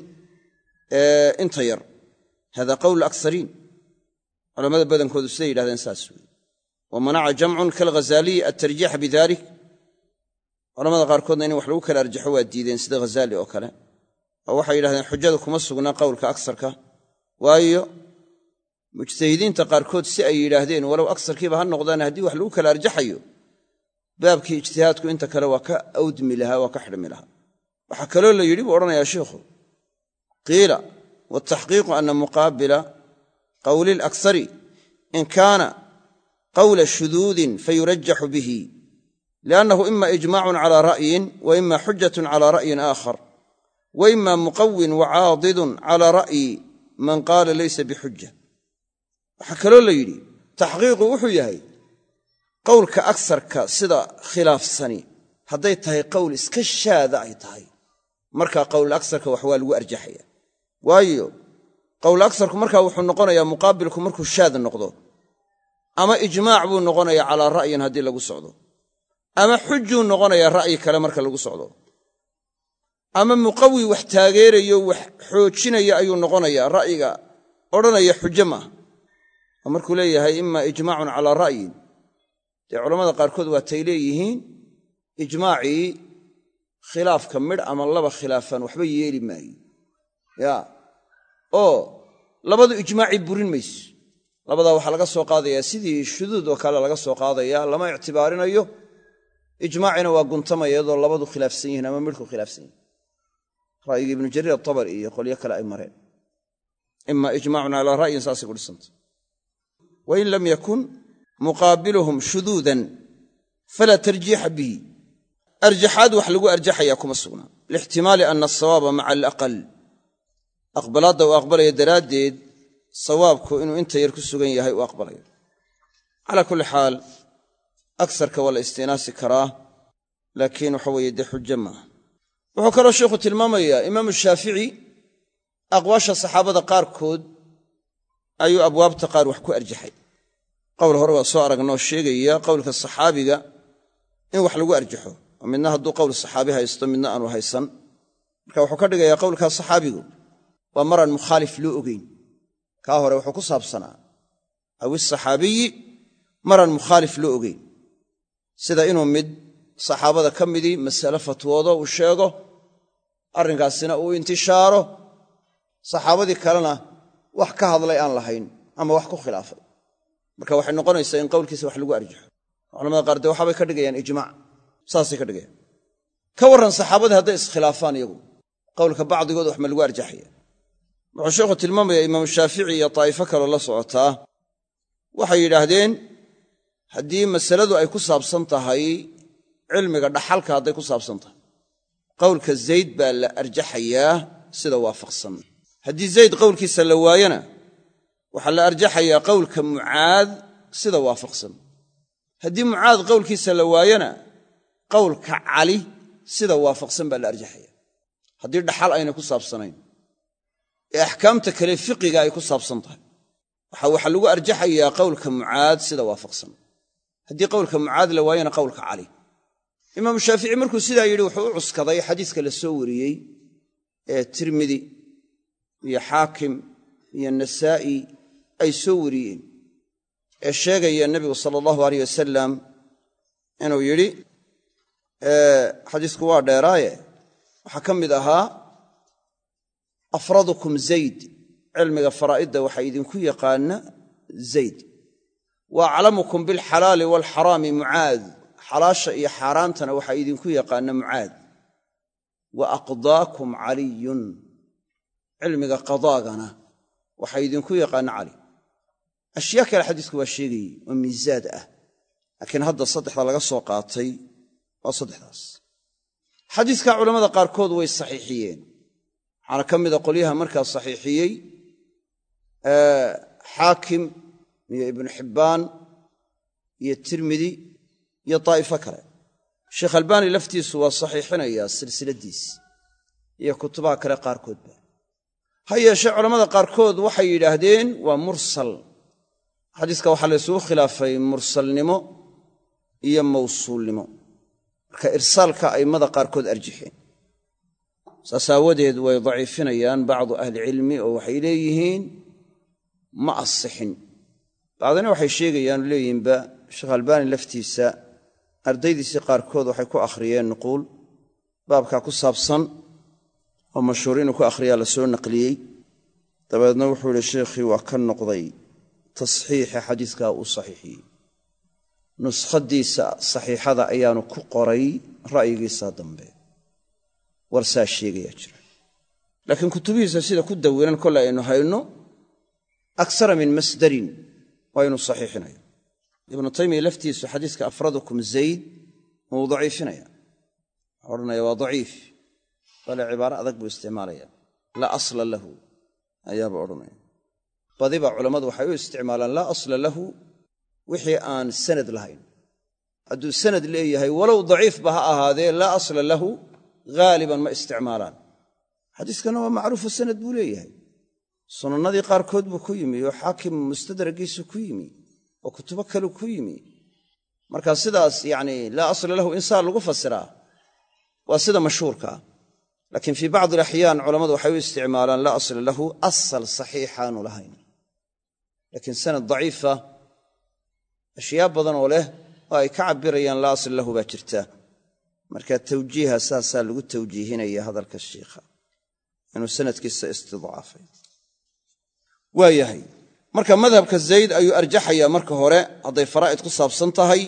inta yar hada qowlu aksariin culammada badankoodu siday yidhahdeen saas weeye wa manaca jamcun kalghazaaliyi altarjiixa bidalik culamada qaarkoodna in wax lagu kala arjaxo waa diideen sida ghazaali oo kale oo waxay yidhahdeen xujada kuma sugnaa qowlka agsarka waayo mujtahidiinta qaarkood si ay yidhaahdeen walow agsarkiiba ha noqdaan haddii wax lagu kala arjaxayo baabkii ijtihaadku inta kale waa ka awdmi lahaa waa ka xidhmi lahaa waxaa kaloo la yidhi buu odhanayaa sheikhu qiila wataxqiiqu ana muqaabila qowli alaksari in kaana qawla shuduudin fayurajaxu bihi liannahu ima ijmaacun calaa ra'yin wa ima xujatun calaa ra'yin aakhar wa ima muqawin wacaadidun calaa ra'yi man qaala laysa bixujja waxaa kaloo la yidhi taxqiiqu wuxuu yahay qowlka agsarka sida khilaafsani hadday tahay qowl iska shaada ay tahay markaa qowl agsarka wax waa lagu arjaxaya waayo qowl agsarku markaa wuxuu noqonayaa muqaabilku markuu shaad noqdo ama ijmaac buu noqonayaa calaa ra'yin haddii lagu socdo ama xujuu noqonayaa ra'yi kale marka lagu socdo ama muqawi wax taageerayo wax xoojinaya ayuu noqonayaa ra'yiga odhanaya xujo maaha oo markuu leeyahay ima ijmaacun calaa ra'yin dee culammada qaarkood waatay leeyihiin ijmaacii khilaafka midh ama laba khilaafaan waxba yeeli maayo ya oo labadu ijmaacii burin mayso labadaa waxaa laga soo qaadayaa sidii shuduud oo kale laga soo qaadaya lama ictibaarinayo ijmaacina waa guntamaya iyadoo labadu khilaafsan yihiin ama midhku khilaafsan yihin ra'yiga ibnu jariir atabari iyo qolyo kale ay mareen ima ijmaacun calaa ra'yin saasay ku dhisanta wain lam yakun muqaabiluhum shuduudan falaa tarjiixa bihi arjaxaad wax lagu arjaxayaa kuma sugnaa lixtimaali ana asawaaba maca alaqal aqbalaadda uu aqbalaya daraaddeed sawaabku inuu inta yar ku sugan yahay uu aqbalayo calaa kulli xaal agsarka waa la istinaasi karaa laakiin waxa weeye dee xujo maaha wuxuu kaloo sheikhu tilmaamayaa imaamu shaafici aqwaasha saxaabada qaarkood ayuu abwaabta qaar wax ku arjaxay qowl hore waa soo aragnoo sheegaya qowlka saxaabiga in wax lagu arjaxo oo midna hadduu qowl saxaabi haysto midna aanu haysan marka wuxuu ka dhigayaa qowlkaa saxaabigu waa maraan mukhaalif loo ogeyn kaa hore wuxuu ku saabsanaa aw isaxaabiyi maraan mukhaalif loo ogeyn sida inuu mid saxaabada ka midii masale fatwoodo uu sheego arrinkaasina uu intishaaro saxaabadii kalena wax ka hadlay aan lahayn ama wax ku khilaafay marka waxay noqonaysaa in qowlkiisa wax lagu arjaxo culamada qaar dee waxaabay ka dhigayaan ijmaac saasay ka dhigayaan ka warran saxaabadii hadday iskhilaafaan iyagu qowlka bacdigood wax ma lagu arjaxaya wuxuu sheekhu tilmaamayaa imaamu shaafici iyo daa'ifo kaloo la socotaa waxay yidhaahdeen haddii masaladu ay ku saabsan tahay cilmiga dhaxalka hadday ku saabsan tahay qowlka zayd baa la arjaxayaa sida waafaqsan haddii zayd qowlkiisa la waayana waxaa la arjaxayaa qowlka mucaad sida waafaqsan haddii mucaad qowlkiisa la waayana qowlka cali sida waafaqsan baa la arjaxaya haddii dhaxal ayna ku saabsanayn ee axkaamta kale fiqiga ay ku saabsan tahay waxaa lagu arjaxayaa qowlka Mucaad sida waafaqsan. haddii qowlka Mucaad la waayana qowlka Cali. imaamu Shaafici markuu sidaa yidhi wuxuu u cuskaday xadiiska la soo wariyey ee Tirmidi iyo Xaakim iyo Nasaa'i ay soo wariyeen ee sheegaya nebigu sala allahu alayh wasalam inuu yidhi xadiisku waa dheeraaye waxaa ka mid ahaa afradukum Zayd, cilmiga faraa'idda waxaa idinku yaqaana Zayd, wa aclamukum bilxalaali waalxaraami Mucaad, xalaasha iyo xaaraantana waxaa idinku yaqaana Mucaad, wa aqdaakum Caliyun, cilmiga qadaagana waxaa idinku yaqaana Cali. ashyaa kale xadiisku waa sheegayey oo miisaad ah, laakiin hadda saddexda laga soo qaatay waa saddexdaas. xadiiska culammada qaarkood way saxiixiyeen, waxaana ka mida qolyaha markaa saxiixiyey Xaakim iyo Ibnu Xibbaan iyo Tirmidi iyo daa'ifo kale. Sheekh Albaani laftiisu waa saxiixinayaa silsiladiis iyo kutubaha kale qaarkoodba. ha yeeshee culammada qaarkood waxay yidhaahdeen waa mursal. xadiiska waxaa la isugu khilaafay mursalnimo iyo mawsuulnimo, marka irsaalka a'immada qaarkood arjixeen. saas aawadeed way daciifinayaan bacdu ahlicilmi oo waxay leeyihiin ma asixin. bacdina waxay sheegayaan leeyihinba sheekh Albaani laftiisa ardaydiisii qaarkood waxay ku akhriyeen nuquul baabkaa ku saabsan oo mashhuur inuu ku akhriyaa la soo naqliyey. dabeedna wuxuu yidhi sheekhii waa ka noqday tasxiixa xadiiskaa uu saxiixiyey, nuskhadiisa saxiixada ayaanu ku qoray ra'yigiisa dambe. warsaa sheegayaa jira, laakiin kutubihiisa sida ku dawiran kolle aynu hayno aksara min masdarin waa inuu saxiixinayo. ibnu taymiya laftiisu xadiiska afradukum Zayd wuu daciifinaya, wuxuu odhanaya waa daciif, bale cibaaro adag buu isticmaalaya, laa asla lahu ayaaba odhanaya. badiba culammadu waxay u isticmaalaan laa asla lahu wixii aan sanad lahayn. hadduu sanad leeyahay walow daciifba ha ahaadee laa asla lahu haaliban ma isticmaalaan. xadiiskana waa macruufu sanad buu leeyahay, sunannadii qaarkood buu ku yimi oo Xaakim mustadragiisu ku yimi oo kutubo kale ku yimi. marka sidaas yacni laa asla lahu insaan lagu fasiraa waa sida mashhuurka ah, laakiin fii bacdi alaxyaan culammadu waxay u isticmaalaan laa asla lahu asal saxiixaanu lahayn, laakiin sanad daciifa ashyaa badan oo leh oo ay ka cabbirayaan laa asla lahu baa jirta. marka tawjiiha saasaa lagu tawjiihinaya hadalka shiikha inuu sanadkiisa istidcaafay. waa yahay marka madhabka Zayd ayuu arjaxayaa marka hore hadday faraa'id ku saabsan tahay.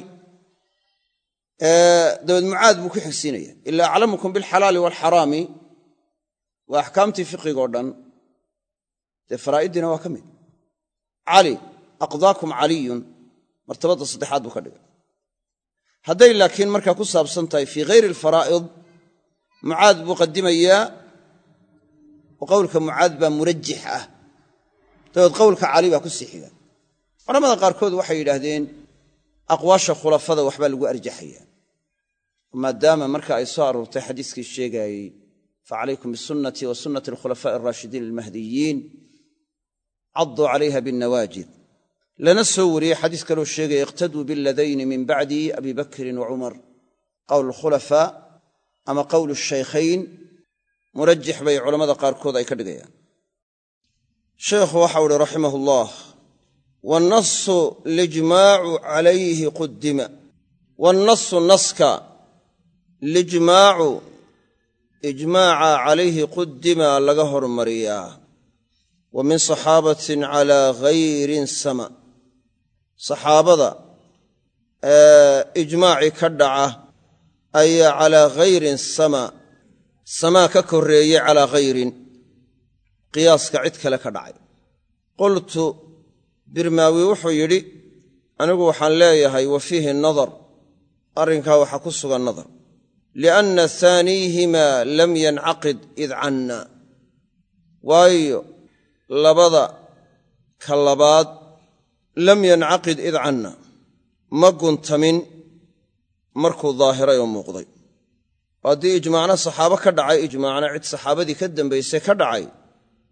dabeed Mucaad buu ku xigsiinaya, ilaa aclamukum bilxalaali waalxaraami waa axkaamtii fiqigoo dhan, dee faraa'iddiina waa ka mid. Cali aqdaakum Caliyun martabadda saddexaad buu ka dhigay. hadday laakiin markaa ku saabsan tahay fii hayri alfaraa'id, Mucaad buu qadimayaa oo qowlka Mucaad baa murajix ah, dabeed qowlka Cali baa ku sii xiga. culamada qaarkood waxay yidhaahdeen aqwaasha khulafada waxbaa lagu arjaxayaa, maadaama marka ay soo aroortay xadiiskii sheegaayey facalaykum bisunnatii wa sunnati alkhulafaa'i araashidiin almahdiyiin cadduu calayha binnawaajid. lana soo wariyey xadiis kaloo sheegaya iqtaduu biladayni min bacdi abi bakrin wa cumar. qowl khulafaa ama qowl shaykhayn murajix bay culammada qaarkood ay ka dhigayaan. sheekhu waxau uhi raximah ullah waannasu lijmaacu calayhi qudima. waannasu naska lijmaacu ijmaaca calayhi qudima laga hormariyaa, wa min saxaabatin calaa hayrin sama. saxaabada ijmaacii ka dhaca ayaa calaa hayrin samaa ka korreeyey calaa hayrin qiyaaska cid kale ka dhacay. qultu birmaawi wuxuu yidhi anigu waxaan leeyahay wa fiihi nadar, arrinkaa waxaa ku sugan nadar, lianna haaniihimaa lam yancaqid id canna, waayo labada ka labaad lam yancaqid id canna ma guntamin markuu daahiray oo muuqday. haddii ijmaacna saxaabo ka dhacay, ijmaacna cid saxaabadii ka dambaysay ka dhacay,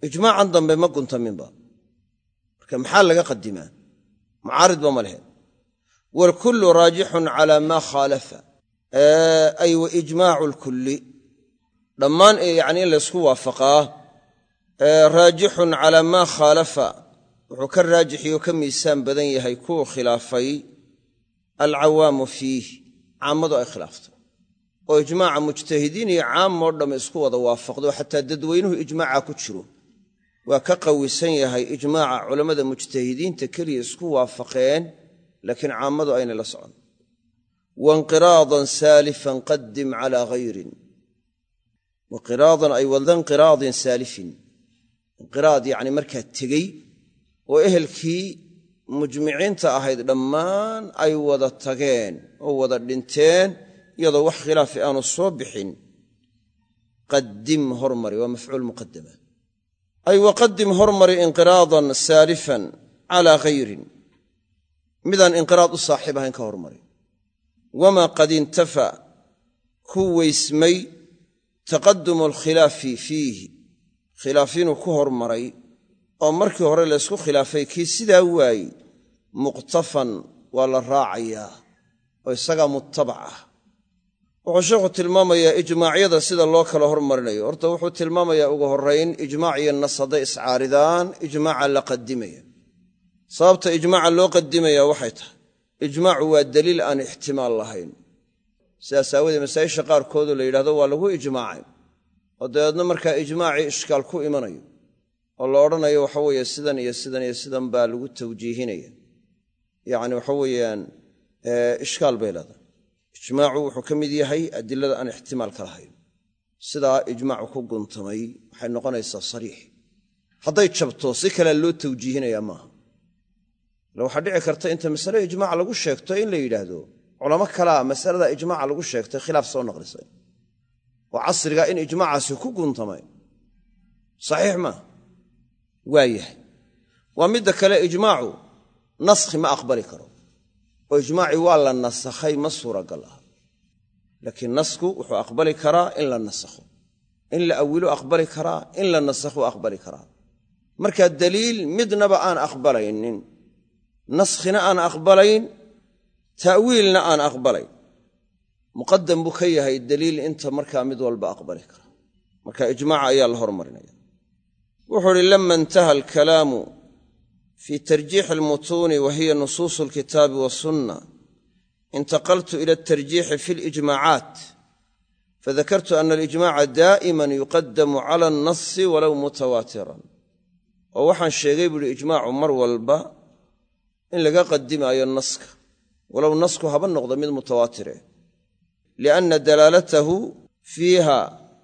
ijmaacan dambe ma guntaminba marka maxaa laga qadimaa mucaaridba ma lehe waalkullu raajixun calaa maa khaalafa ay wa ijmaacu lkulli dhammaan yacni in laysku waafaqaa raajixun calaa maa khaalafa wuxuu ka raajixiyo ka miisaan badan yahay kuwu khilaafay alcawaamu fiih caammadu ay khilaaftay oo ijmaaca mujtahidiin iyo caammoo dhamm isku wada waafaqdo xataa dadweynuhu ijmaaca ku jiro waa ka qawisan yahay ijmaaca culammada mujtahidiinta keliya isku waafaqeen laakiin caammadu aynay la socon wainqiraadan saalifan qadim calaa hayrin wainqiraadan ay wadanqiraadin saalifin inqiraad yacni markaa tegey oo ehelkii mujmiciinta ahayd dhammaan ay wada tageen oo wada dhinteen iyadoo wax khilaafi aanu soo bixin qadim hormari waa mafcuul muqadama ay waqadim hormari inqiraadan saalifan calaa hayrin midaan inqiraad u saaxiib ahayn ka hormari wamaa qad intafa ku weysmay taqadumu alkhilaafi fiihi khilaaf inuu ku hormaray oo markii hore laysku khilaafay kii sidaa waayey muqtafan waa la raacayaa oo isagaa muttabac ah wuxuu sheekhu tilmaamayaa ijmaacyada sida loo kala hormarinayo horta wuxuu tilmaamayaa ugu horrayn ijmaac iyo nas hadday iscaaridaan ijmaaca la qadimaya sababta ijmaaca loo qadimaya waxay tahay ijmaacu waa daliil aan ixtimaal lahayn sidaas aawadeed masaa'isha qaarkoodoo la yidhahdo waa lagu ijmaacay oo dabeedna markaa ijmaacii ishkaal ku imanayo oo la odhanayo waxa weeye sidan iyo sidan iyo sidan baa lagu tawjiihinaya yacni waxa weeyaan ishkaal bay leedahay ijmaacu wuxuu ka mid yahay adilada aan ixtimaal ka lahayn sidaa ijmaacu ku guntamay waxay noqonaysaa sariix hadday jabto si kalea loo tawjiihinayaa maaha ila waxaa dhici karta inta masale ijmaac lagu sheegto in la yidhaahdo culamo kalaa masalada ijmaaca lagu sheegtay khilaaf soo naqlisay oo casriga in ijmaacaasi ku guntamay saxiix maaha waa yahay waa midda kale ijmaacu naskhi ma aqbali karo oo ijmaacii waa la nasakhay ma suuragal ah laakiin nasku wuxuu aqbali karaa in la nasakho in la awilo aqbali karaa in la nasakhu aqbali karaa marka daliil midnaba aan aqbalaynin naskhina aan aqbalayn ta'wiilna aan aqbalayn muqadam buu ka yahay daliil inta markaa mid walba aqbali kara marka ijmaaca ayaa la hormarinaya wuxuu uhi lama intaha alkalaamu fii tarjiixi almutuuni wa hiya nusuusu alkitaabi wasunna intaqaltu ila altarjiixi fi alijmaacaat fadakartu ana alijmaaca daa'iman yuqadamu cala annasi walow mutawaatiran oo waxaan sheegay buuhi ijmaacu mar walba in laga qadimaayo naska walow nasku haba noqdo mid mutawaatire lianna dalaalatahu fiiha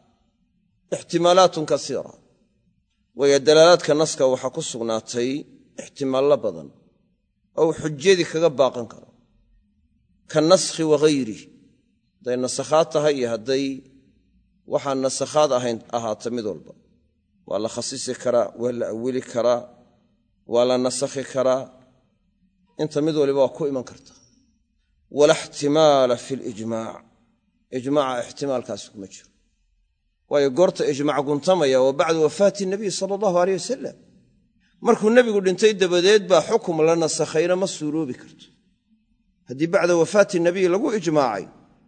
ixtimaalaatun kasiira waayo dalaalaadka naska waxaa ku sugnaatay ixtimaallo badan oo uu xujyadii kaga baaqan karo ka naskhi wahayrih hadday nasakhaad tahay iyo hadday waxaan nasakhaad ahayn ahaata mid walba waa la khasisi karaa waa la awili karaa waa la nasakhi karaa inta mid waliba waa ku iman karta wala ixtimaala fi lijmaac ijmaaca ixtimaalkaasi kuma jiro waayo goorta ijmaac guntamaya waa bacda wafaati nabiy sala allahu aleyh wasalam markuu nebigu dhintay dabadeed baa xukum la nasakhayna ma suuroobi karto haddii bacda wafaati nabiy lagu ijmaacay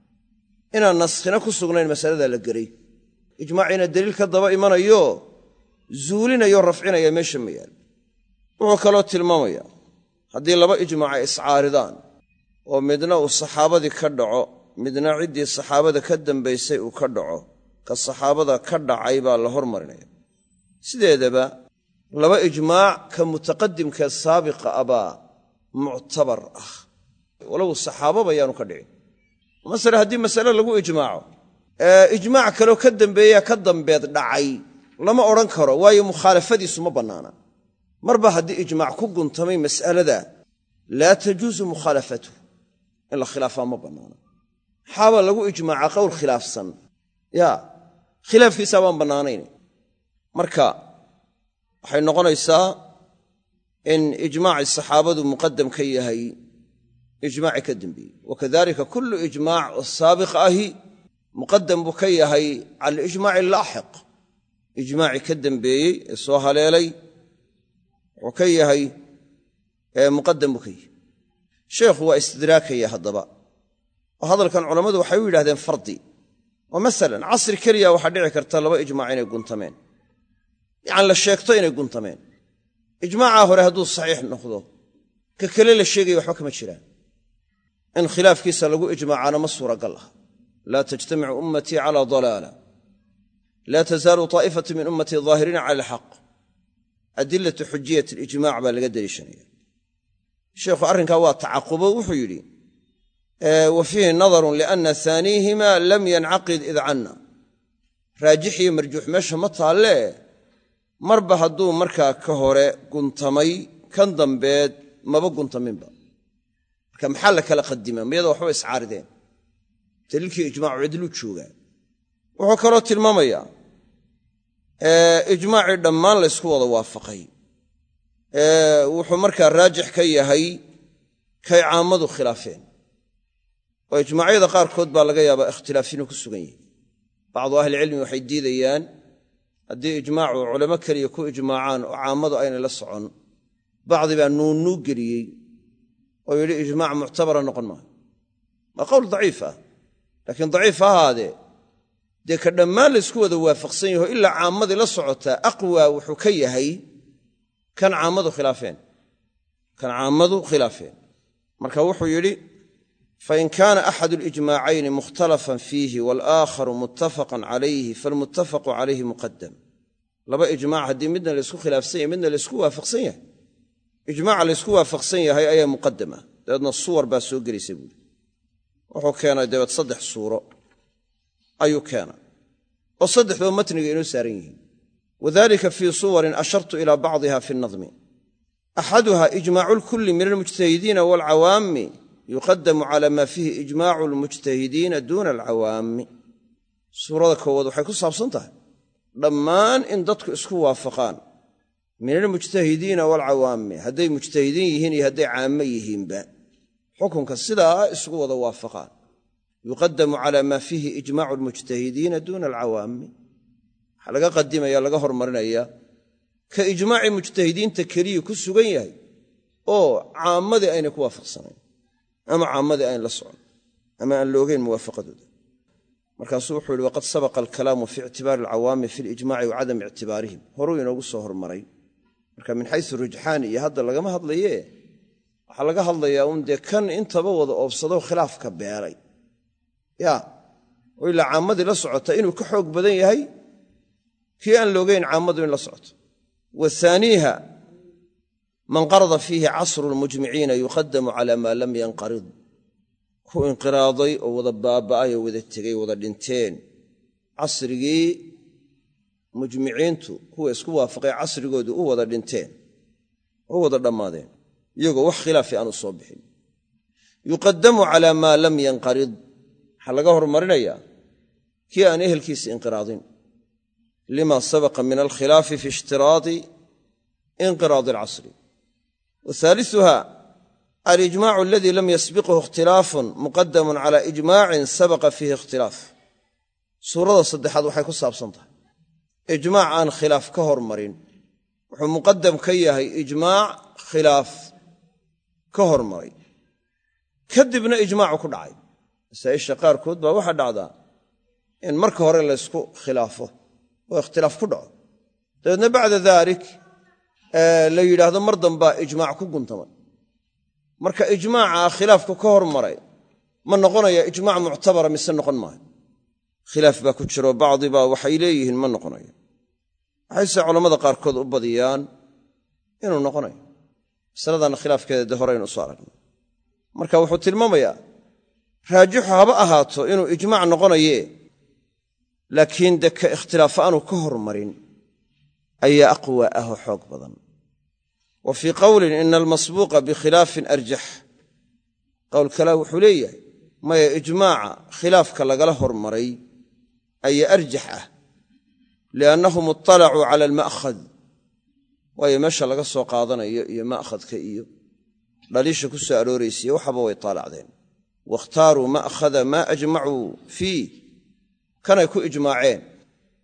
inaan naskhina ku sugnayn masaladaa la geray ijmaaciina daliil ka daba imanayo zuulinayo rafcinaya meesha ma yaal wuxuu kaloo tilmaamaya haddii laba ijmaac ay iscaaridaan oo midna uu saxaabadii ka dhaco midna ciddii saxaabada ka dambaysay uu ka dhaco ka saxaabada ka dhacay baa la hormarinaya sideedaba laba ijmaac ka mutaqadimka saabiqa abaa muctabar ah walow saxaababa yaanu ka dhicin masale haddii masale lagu ijmaaco ijmaac kaloo ka dambeeya ka dambeed dhacay lama odhan karo waayo mukhaalafadiisu ma bannaana marba haddii ijmaac ku guntamay mas'alada laa tajuusu mukhaalafatuh in la khilaafaa ma bannaana maxaaba lagu ijmaaca qowl khilaafsan yaa khilaafkiisaa baan bannaanayn marka waxay noqonaysaa in ijmaaci saxaabadu muqadam ka yahay ijmaaci ka dambeeyey wakadalika kullu ijmaac oo saabiq ahi muqadam buu ka yahay cala alijmaaci allaaxiq ijmaacii ka dambeeyey ee soo haleelay wuxuu ka yahay muqaddam buu ka yahay sheekhu waa istidraakaya haddaba oo hadalkan culammadu waxay u yidhahdeen fardi oo masalan casri keliya waxaa dhici karta laba ijmaac inay guntameen yacani la sheegto inay guntameen ijmaacaa hore hadduu saxiix noqdo ka kale la sheegaya waxba kama jiraan in khilaafkiisa lagu ijmaacaana ma suuragal ah laa tajtamicu ummatii calaa dalaala laa tazaalu taa'ifatu min ummatii daahiriina cala alxaq adilatu xujiyat alijmac baa laga deliishanaya sheekhu arrinkaa waa tacaqubo wuxuu yidhi wa fiihi nadarun lianna haaniihima lam yancaqid id canna raajix iyo marjuux meesha ma taallee marba hadduu markaa ka hore guntamay kan dambeed maba guntaminba marka maxaa la kala qadima miyada waxba iscaarideen daliilkii ijmaacu cidluu joogaa wuxuu kaloo tilmaamayaa ijmaacii dhammaan laysku wada waafaqay wuxuu markaa raajix ka yahay kay caammadu khilaafeen oo ijmaacyada qaarkood baa laga yaabaa ikhtilaaf inuu ku sugan yahay bacdu ahlicilmi waxay diidayaan haddii ijmaacu culamo keliya ku ijmaacaan oo caammadu aynay la socon bacdi baa nuunnuu geliyey oo yidhi ijmaac muctabara noqon maayo waa qowl daciif ah laakiin daciif ha ahaadee dee ka dhammaan laysku wada waafaqsan yaho ilaa caammadii la socotaa aqwa wuxuu ka yahay kan caammadu khilaafeen marka wuxuu yidhi fain kaana axadu alijmaacayni mukhtalafan fiihi walaakharu muttafaqan calayhi falmuttafaqu calayhi muqadam laba ijmaac haddii midna laysku khilaafsan yahay midna laysku waafaqsan yahay ijmaaca laysku waafaqsan yahay ayaa muqadam ah dabeedna suwar baa soo gelaysa buuri wuxuu keenay dabeed 3 suuro ayuu keenay oo saddexdoo matniga inuu saaran yihiin wadalika fii suwarin ashartu ilaa bacdiha fi nadmi axaduha ijmaacu lkulli min almujtahidiina waalcawaami yuqadamu cala maa fiihi ijmaacu almujtahidiina duuna alcawaami suurada koowaad waxay ku saabsan tahay dhammaan in dadku isku waafaqaan min almujtahidiina waalcawaami hadday mujtahidiin yihiin iyo hadday caamo yihiinba xukunka sidaa isugu wada waafaqaan yuqadamu cala maa fiihi ijmaacu almujtahidiina duuna alcawaami waxaa laga qadimaya laga hormarinaya ka ijmaacii mujtahidiinta keliya ku sugan yahay oo caammadii aynay ku waafaqsanayn ama caammadii ayn la socon ama aan loogayn muwaafaqadooda markaasuu wuxuu yihi waqad sabaqa alkalaamu fi ictibaari alcawaami fi lijmaci wa cadami ictibaarihim horuu inoogu soo hormaray marka min xaysu rujxaan iyo hadda lagama hadlaye waxaa laga hadlayaa un dee kan intaba wada oobsadoo khilaafka beelay ya oo ilaa caammadii la socota inuu ka xoog badan yahay kii aan loogayn caammadu in la socoto wa haaniiha man qarada fiihi casru lmujmiciina yuqadamu cala maa lam yanqarid ku inqiraaday oo wada baaba'ay oo wada tegey wada dhinteen casrigii mujmiciintu kuwa isku waafaqay casrigoodu u wada dhinteen u wada dhammaadeen iyagoo wax khilaafi aanu soo bixin yuqadamu cala maa lam yanqarid waxaa laga hormarinayaa kii aan ehelkiisa inqiraadin lima sabaqa min alkhilaafi fi ishtiraadi inqiraadi alcasri wa haalisuha alijmaacu aladii lam yasbiqhu ikhtilaafun muqadamun cala ijmaacin sabaqa fiihi ikhtilaaf suurada saddexaad waxay ku saabsan tahay ijmaac aan khilaaf ka hormarin wuxuu muqadam ka yahay ijmaac khilaaf ka hormaray kadibna ijmaacu ku dhacay masaa'isha qaarkood baa waxaa dhacdaa in marka hore laysku khilaafo oo ikhtilaaf ku dhaco dabeedna bacda daalik la yidhaahdo mar dambaa ijmaac ku guntamay marka ijmaaca khilaafku ka hormaray ma noqonaya ijmaac muctabara mise noqon maayo khilaaf baa ku jiro bacdibaa waxay leeyihiin ma noqonayo waxayse culammada qaarkood u badiyaan inuu noqonayo masaladanna khilaafkeeda dee horeynu usoo aragnay marka wuxuu tilmaamayaa raajixu haba ahaato inuu ijmaac noqonaye laakiin dee ka ikhtilaaf aanu ka hormarin ayaa aqwa ah oo xoog badan wa fii qowlin ina almasbuuqa bikhilaafin arjax qowl kale wuxuu leeyahay maya ijmaaca khilaafka lagala hormaray ayaa arjax ah liannahum iطalacuu cala alma'khad waayo meesha laga soo qaadanayo iyo ma'khadka iyo dhaliisha ku soo arooraysiiyo waxaba way taalacdeen waاkhtaaruu ma'khada maa ajmacuu fiih kanay ku ijmaaceen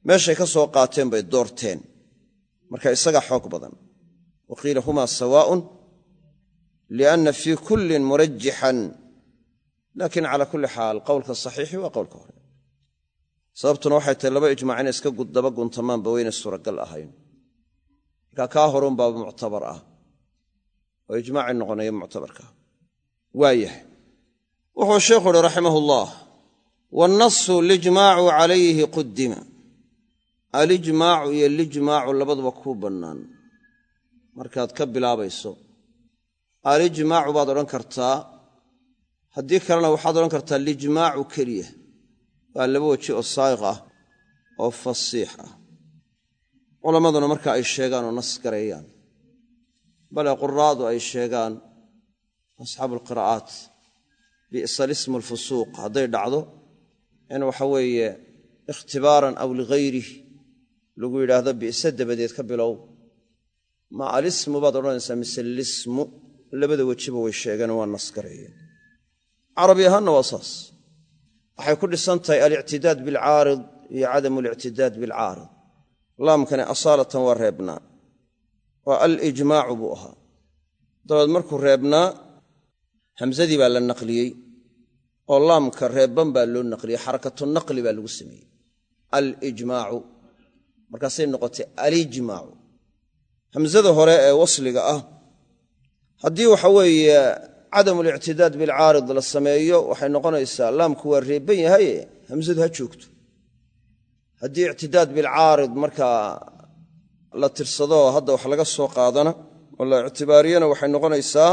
meeshay ka soo qaateen bay doorteen marka isaga xoog badan waqiila humaa sawaa'un lianna fii kullin murajixan laakiin calaa kulli xaal qowlka saxiixi waa qowlka hore sababtuna waxay tahay laba ijmaac inay iska daba guntamaanba wayna suuragal ahayn markaa kaa horunbaaba muctabar ah oo ijmaacii noqonaya muctabarka waayahay wuxuu sheekhu uhi raximahullah waannasu lijmaacu calayhi qudima alijmaacu iyo lijmaacu labaduba kuu bannaan markaad ka bilaabayso alijmaacu baad odhan kartaa haddii kalena waxaad odhan kartaa lijmaacu keliya waa laba weji oo saa'iq ah oo fasiix ah culammaduna marka ay sheegaan oo nas gareeyaan bale quraadu ay sheegaan asxaabu alqiraa'aat bi'sa lismu alfusuuq hadday dhacdo in waxa weeye ikhtibaaran aw ligayrih lagu yidhaahdo bi'sa dabadeed ka bilow ma alismu baad odhanaysaa mise lismu labada wejiba way sheegeen waa nas gareeyeen carabi ahaanna waa saas waxay ku dhisan tahay alictidaad bilcaarid iyo cadamu alictidaad bilcaarid laamkani asaalatan waa reebnaa waa alijmaacu buu ahaa dabeed markuu reebnaa hamsadii baa la naqliyey oo laamka reebban baa loo naqliyey xarakatu naqli baa lagu sameeyey alijmaacu markaasay noqotay alijmaacu hamsada hore ee wasliga ah haddii waxa weeye cadamu alictidaad bilcaarid la sameeyo waxay noqonaysaa laamku waa reebban yahaye hamsadu ha joogto haddii ictidaad bilcaarid markaa la tirsado hadda wax laga soo qaadana oo la ictibaariyana waxay noqonaysaa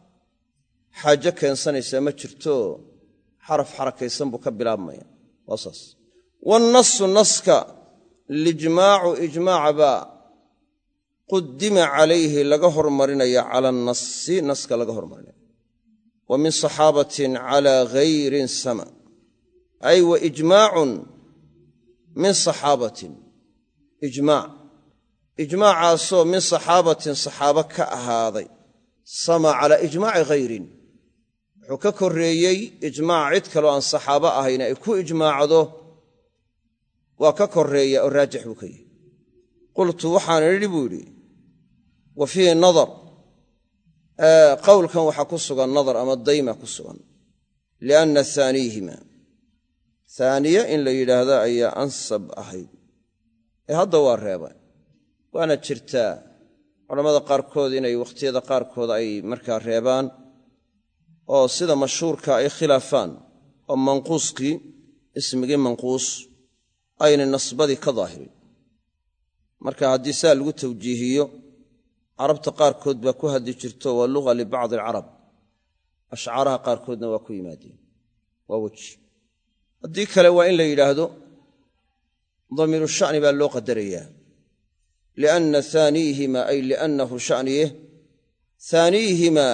xaajo keensanaysaa ma jirto xaraf xarakaysan buu ka bilaabmaya waa saas waannasu naska lijmaacu ijmaacba qudima calayhi laga hormarinaya cala annasi naska laga hormarinaya wa min saxaabatin calaa gayrin sama ay wa ijmaacun min saxaabatin ijmaacaasoo min saxaabatin saxaabo ka ahaaday sama calaa ijmaaci hayrin wuxuu ka korreeyey ijmaac cid kaloo aan saxaabo ahayn ay ku ijmaacdo waa ka korreeya oo raajix buu ka yahy qultu waxaan idhi buu yidhi wa fiihi nadar qowlkan waxaa ku sugan nadar ama dayma ku sugan lianna haaniyihima haaniye in la yidhaahda ayaa ansab ahayd ee hadda waa reeba waana jirtaa culammada qaarkood inay wakhtiyada qaarkood ay markaa reebaan oo sida mashhuurka ay khilaafaan oo manquuskii ismigii manquus aynay nasbadii ka daahirin marka haddii saa lagu tawjiihiyo carabta qaarkood baa ku hadli jirto waa luga libacdi alcarab ashcaaraha qaarkoodna waa ku yimaadeen waa weji haddii kale waa in la yidhaahdo damiiru sha'ni baa loo qadarayaa lianna haaniihimaa ay liannahu sha'niye haaniihimaa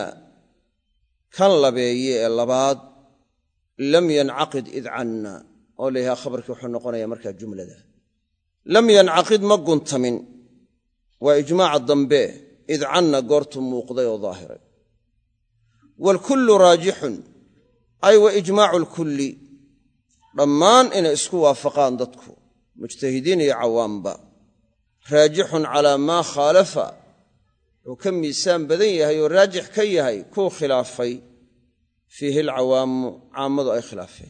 kan labeeye ee labaad lam yancaqid idcanna oo la yidhaha khabarkii wuxuu noqonayaa markaa jumlada lam yancaqid ma guntamin waa ijmaaca dambe idcanna goortu muuqday oo daahiray waalkullu raajixun ay wa ijmaacu alkulli dhammaan inay isku waafaqaan dadku mujtahidiin iyo cawaamba raajixun calaa maa khaalafa wuxuu ka miisaan badan yahay oo raajix ka yahay kuu khilaafay fiihi alcawaamu caammadu ay khilaafeen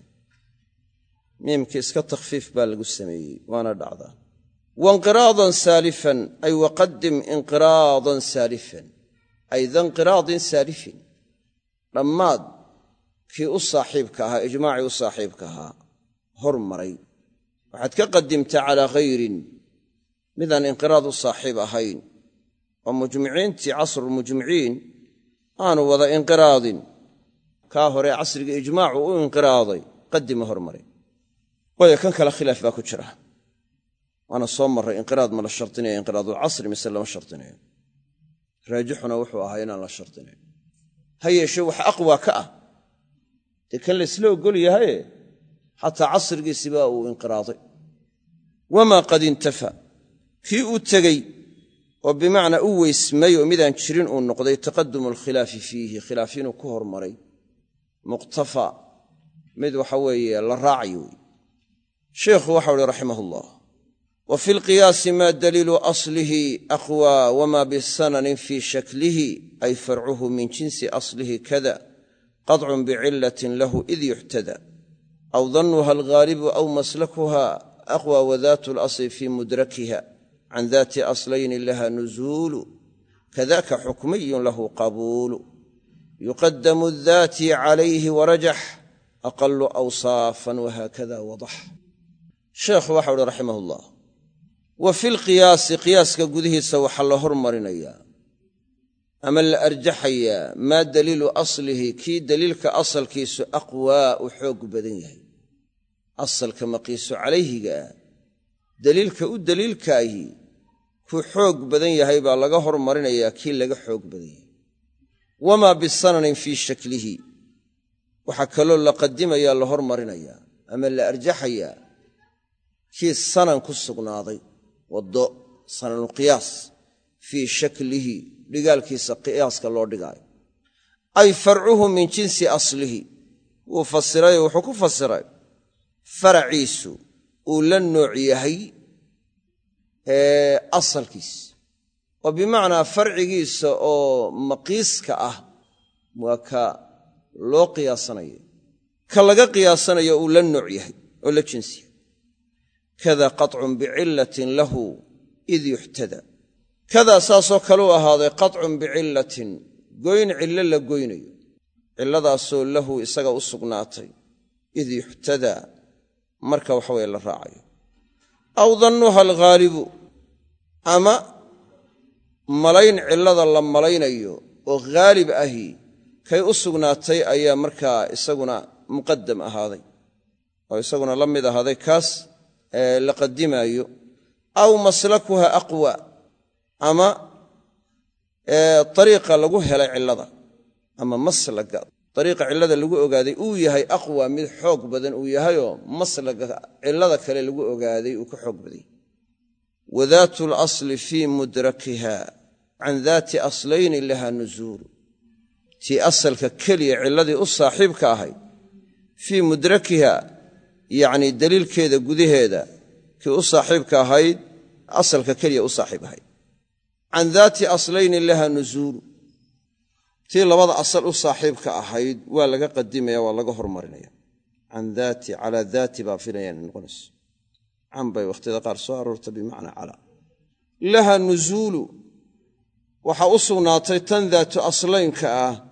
miimkii iska takhfiif baa lagu sameeyey waana dhacdaa wainqiraadan saalifan ay waqadim inqiraadan saalifan ay danqiraadin saalifin dhammaad kii u saaxiibka ahaa ijmaacii u saaxiibka ahaa hormaray waxaad ka qadimtaa calaa hayrin midaan inqiraad u saaxiib ahayn oo mujmiciintii casrulmujmiciin aanu wada inqiraadin kaa hore casriga ijmaacu u inqiraaday qadima hormaray waayo kan kale khilaaf baa ku jira waana soo marray inqiraad ma la shardinaya inqiraadulcasri mise lama shardinayo raajixuna wuxuu ahaa inaan la shardinayn ha yeeshee wax aqwaa ka ah dee kan laysla ogol yahaye xataa casrigiisiba uu inqiraaday wamaa qad intafa kii uu tegey oo bimacnaa u weysmay oo midaan jirin uu noqday taqadumu alkhilaafi fiihi khilaaf inuu ku hormaray muqtafa mid waxa weeye la raacayo wey sheikhu waxau uhi raximahullah وفي القياس ما دليل أصله أقوى وما بسنن في شكله أي فرعه من جنس أصله كذا قطع بعلة له إذ يحتدى أو ظنها الغالب أو مسلكها أقوى وذات الأصل في مدركها عن ذات أصلين لها نزول كذاك حكمي له قبول يقدم الذات عليه ورجح أقل أوصافا وهكذا وضح. الشيخ وحول رحمه الله وفي القياس قياسك قده سوح الله هرمرنيا أما الأرجحيا ما دليل أصله كي دليلك أصل كيس أقوى وحوق بدنيه أصل كما قيس عليه دليلك ودليلك أيه كو حوق بدنيه يبقى لغا هرمرنيا كي لغا حوق بدنيه وما بالسنن في شكله وحكالو لقدم يا الله هرمرنيا أما الأرجحيا كي السنن كسقناضي والضوء سنن القياس في شكله لقال كيس قياس كالله دقاي أي فرعه من جنس أصله وفسره وحكو فسره فرعيسو ولن نوعيه أصل كيس وبمعنى فرعيس أو مقيس كأه وكا لو قياسنيه كاللغا قياسنيه ولن نوعيه ولا جنسيه كذا قطع بعلة له إذ يحتدى كذا ساسو كلو هذا قطع بعلة قوين علة لقويني علة سو له إساق أسقناتي إذ يحتدى مركا وحوي الراعي أو ظنها الغالب أما ملاين علة لما ملاين أيو وغالب أهي كي أسقناتي أي مركا إساقنا مقدم هذا أو إساقنا لمد هذا كاس لقدم أيو أو مسلكها أقوى أما طريقة لقوها لعلة أما مسلك طريقة علة لقوه قادي أويهي أقوى من حوق بدن أويهي مسلك علة كلا لقوه قادي وكحوق بدي وذات الأصل في مدركها عن ذات أصلين لها نزول تي أصل ككلي علة أصاحبك هاي في مدركها يعني دليل كذا قده هذا كي أصاحبك هاي أصل ككلي أصاحب هاي عن ذات أصلين لها نزول تي لبض أصل أصاحبك أحيد ولا قدمها ولا هرمرنيا عن ذات على ذات بافنا يعني نقنس عن بي وقت ذكر صار بمعنى على لها نزول وحأصلنا تيتن ذات أصلين كأه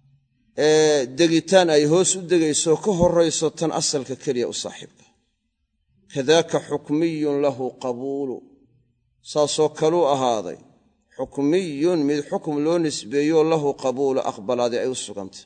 دقيتان أي هوس دقيسو كهر ريسو تن أصل ككريا أصاحبك كذاك حكمي له قبول ساسو كلو هذا حكمي من حكم لو نسبيو له قبول أقبل هذا أي السقنت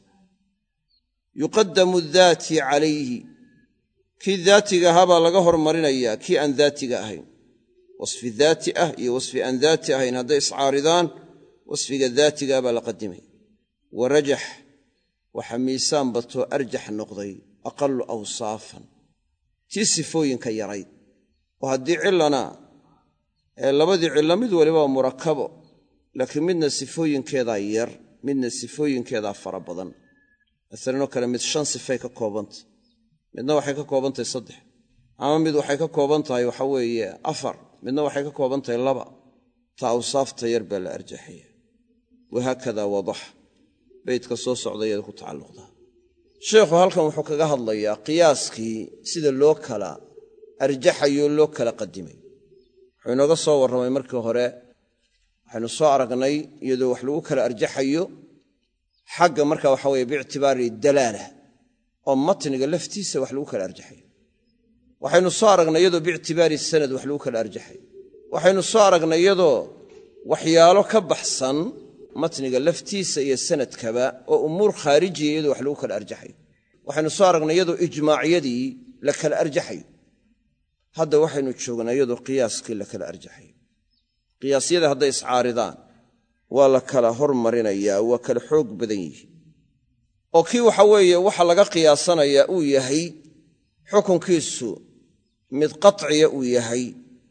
يقدم الذات عليه كي ذاتك هبا لغهر مرينيا كي أن ذاتك أهين وصف الذات أهي وصف أن ذات أهين هذا إسعارضان وصف ذاتك هبا لقدمه ورجح وحميسان بطو أرجح النقضي أقل أوصافا تيسفوين كيريد وهدي علنا لبدي علميد ولبا مركبه لكن منا سفوين كذا ير منا سفوين كذا فربضن مثلا كلمة شان سفاي ككوبنت منا waxay ka koobantay 3 ama mid waxay ka koobantahay waxa weeye 4 midna waxay ka koobantahay 2 taawsaafta yar baa la arjaxiya وهكذا وضح بيتك soo socday ku tacalluqda sheekhu halkan wuxuu kaga hadlayaa qiyaaskii sida loo kala arjaxayo loo kala qadimay wuxuu inaga soo warramay markii hore waxaynu soo aragnay iyadoo wax lagu kala arjaxayo xagga marka waxa weeye biictibaari dalaala oo matniga laftiisa wax lagu kala arjaxayo waxaynu soo aragnay iyadoo biictibaari sanad wax lagu kala arjaxayo waxaynu soo aragnay iyadoo waxyaalo ka baxsan matniga laftiisa iyo sanadkaba oo umuur khaarijiya iyadoo wax lagu kala arjaxayo waxaynu soo aragnay iyadoo ijmaaciyadii la kala arjaxayo hadda waxaynu joognaa iyadoo qiyaaskii la kala arjaxayo qiyaasyada hadday iscaaridaan waa la kala hormarinayaa waa kala xoog badan yihiin oo kii waxa weeye waxa laga qiyaasanayaa uu yahay xukunkiisu mid qatciya uu yahay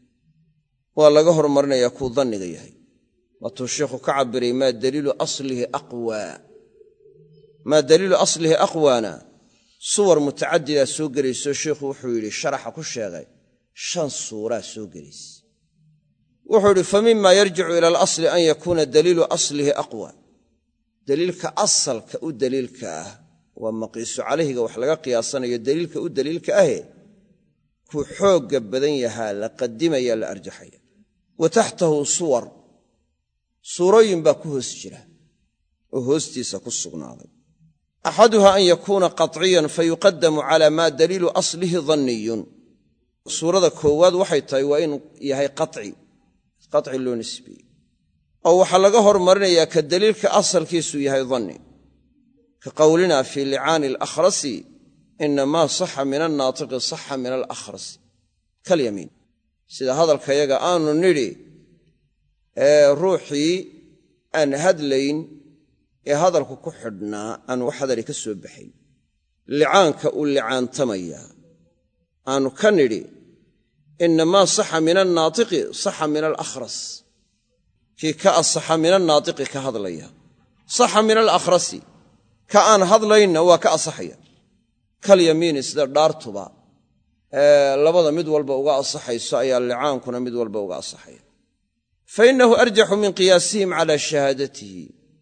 waa laga hormarinayaa kuu danniga yahay waatuu sheekhu ka cabiray maa daliilu aslihi aqwaa maa daliilu aslihi aqwaana suwar mutacadida soo gelayso sheekhu wuxuu yidhi sharaxa ku sheegay shan suuraa soo gelaysa wuxuu idhi famima yarjicu ila alasli an yakuuna daliilu aslihi aqwa daliilka asalka u daliilka ah waa maqiisu calayhiga wax laga qiyaasanayo daliilka u daliilka ahe kuu xoogga badan yahaa la qadimaya la arjaxaya wa taxtahu suwar suurooyin baa ku hoos jira oo hoostiisa ku sugnaaday axaduha an yakuuna qaطciyan fayuqadamu cala maa daliilu aslihi danniyun suurada koowaad waxay tahay waa inuu yahay qaci loo nisbeeyey oo waxaa laga hormarinayaa ka daliilka asalkiisu yahay danni ka qowlina fii licaani alakhrasi inamaa saxa min annaatiqi saxa min alakhrasi kalyamiin sida hadalkayaga aanu nidhi ruuxii aan hadlayn ee hadalku ku xidhnaa aan wax hadali ka soo baxayn licaanka uu licaantamayaa aanu ka nidhi inamaa saxa min annaatiqi saxa min alakhras kii ka asaxa min annaatiqi ka hadlaya saxa min alakhrasi ka aan hadlaynna waa ka asaxaya kalyamiini sida dhaartuba labada mid walba uga asaxayso ayaa licaankuna mid walba uga asaxaya fainahu arjaxu min qiyaasihim cala shahaadatihi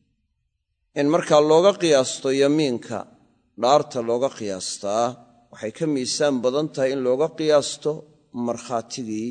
in markaa looga qiyaasto yamiinka dhaarta looga qiyaastaa waxay ka miisaan badan tahay in looga qiyaasto markhaatigii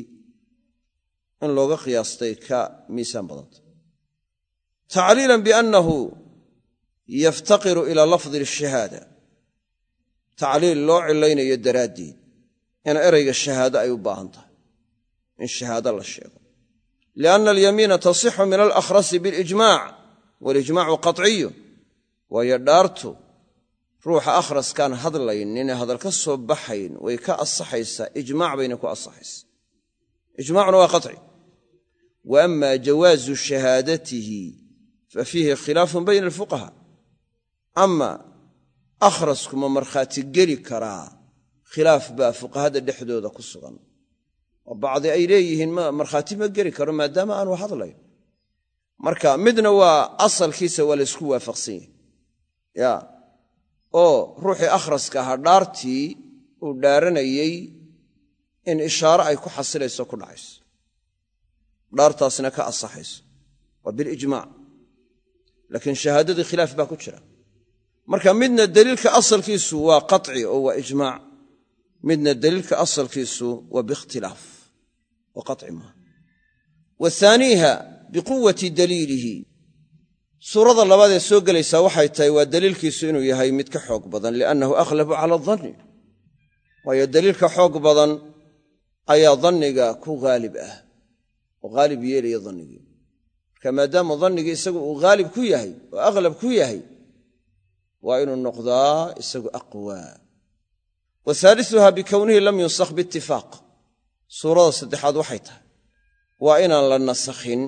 in looga qiyaastay ka miisaan badan tahay tacliilan biannahu yaftaqiru ilaa lafdi ashahaada tacliil loo cilaynayo daraaddeed in erayga shahaado ay u baahan tahay in shahaado la sheego lianna alyamiina tasixu min alakhrasi bilijmaac walijmaacu qaطciyun waayo dhaartu ruuxa akhraskaan hadlaynin ee hadal ka soo baxayn way ka asaxaysaa ijmaac bayna ku asaxaysaa ijmaacuna waa qaطci wa ama jawaazu shahaadatihi fa fiihi khilaafun bayna alfuqahaa ama akhrasku ma markhaati geli karaa khilaaf baa fuqahada dhexdooda ku sugan oo bacdi ay leeyihiin markhaati ma geli karo maadaama aanu hadlayn marka midna waa asalkiisa waa laysku waafaqsan yahay ya oo ruuxii akhraska ahaa dhaartii uu dhaaranayey in ishaaro ay ku xasilayso ku dhacayso dhaartaasna ka asaxayso waa bilijmaac laakiin shahaadadii khilaaf baa ku jira marka midna daliilka asalkiisu waa qaطci oo waa ijmaac midna daliilka asalkiisu waa biikhtilaaf oo qaطci maaha wa haaniiha biquwati daliilihi suurada labaad ee soo gelaysaa waxay tahay waa daliilkiisu inuu yahay mid ka xoog badan liannahu aghlabu cala adanni waayo daliilka xoog badan ayaa danniga ku haalib ah oo haalib yeelaya dannigii marka maadaama dannigii isagu uu haalib ku yahay oo aghlab ku yahay waa inuu noqdaa isagu aqwaa wa haalisuha bikownihi lam yunsakh biitifaaq suurada saddexaad waxay tahay waa inaan la nasakhin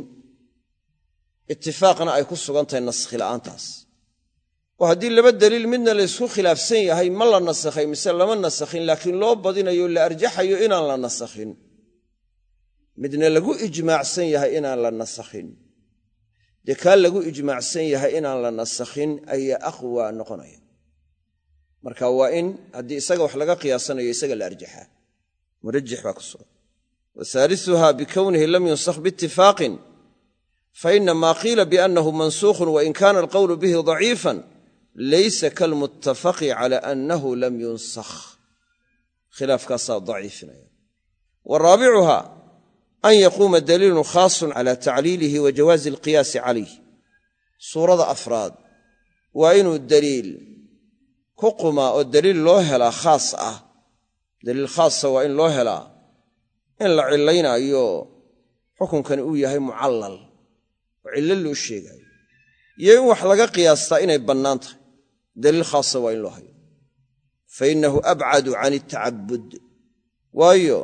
itifaaqna ay ku sugan tahay naskhi la'aantaas oo haddii laba daliil midna laysku khilaafsan yahay ma la nasakhay mise lama nasakhin laakiin loo badinayo la arjaxayo inaan la nasakhin midna lagu ijmaacsan yahay inaan la nasakhin dee kaa lagu ijmaacsan yahay inaan la nasakhin ayaa aqwaa noqonaya marka waa in haddii isaga wax laga qiyaasanayo isaga la arjaxaa murajix baa ku sugan wa haalisuha bikownihi lam yunsakh biitifaaqin faina maa qiila biannahu mansuukhun wain kaana alqowlu bihi daciifan laysa kalmuttafaqi cala annahu lam yunsakh khilaafkaasaa daciifinaya wa raabicuha an yaquuma daliilun khaasun cala tacliilihi wa jawaazi alqiyaasi calayh suurada afraad waa inuu daliil ku qumaa oo daliil loo helaa khaas ah daliil khaasa waa in loo helaa in la cilaynaayo xukunkani uu yahay mucallal oo cillo loo sheegaayo iyo in wax laga qiyaastaa inay bannaan tahay daliil khaasa waa in loo hayo fa innahu abcadu can altacabud waayo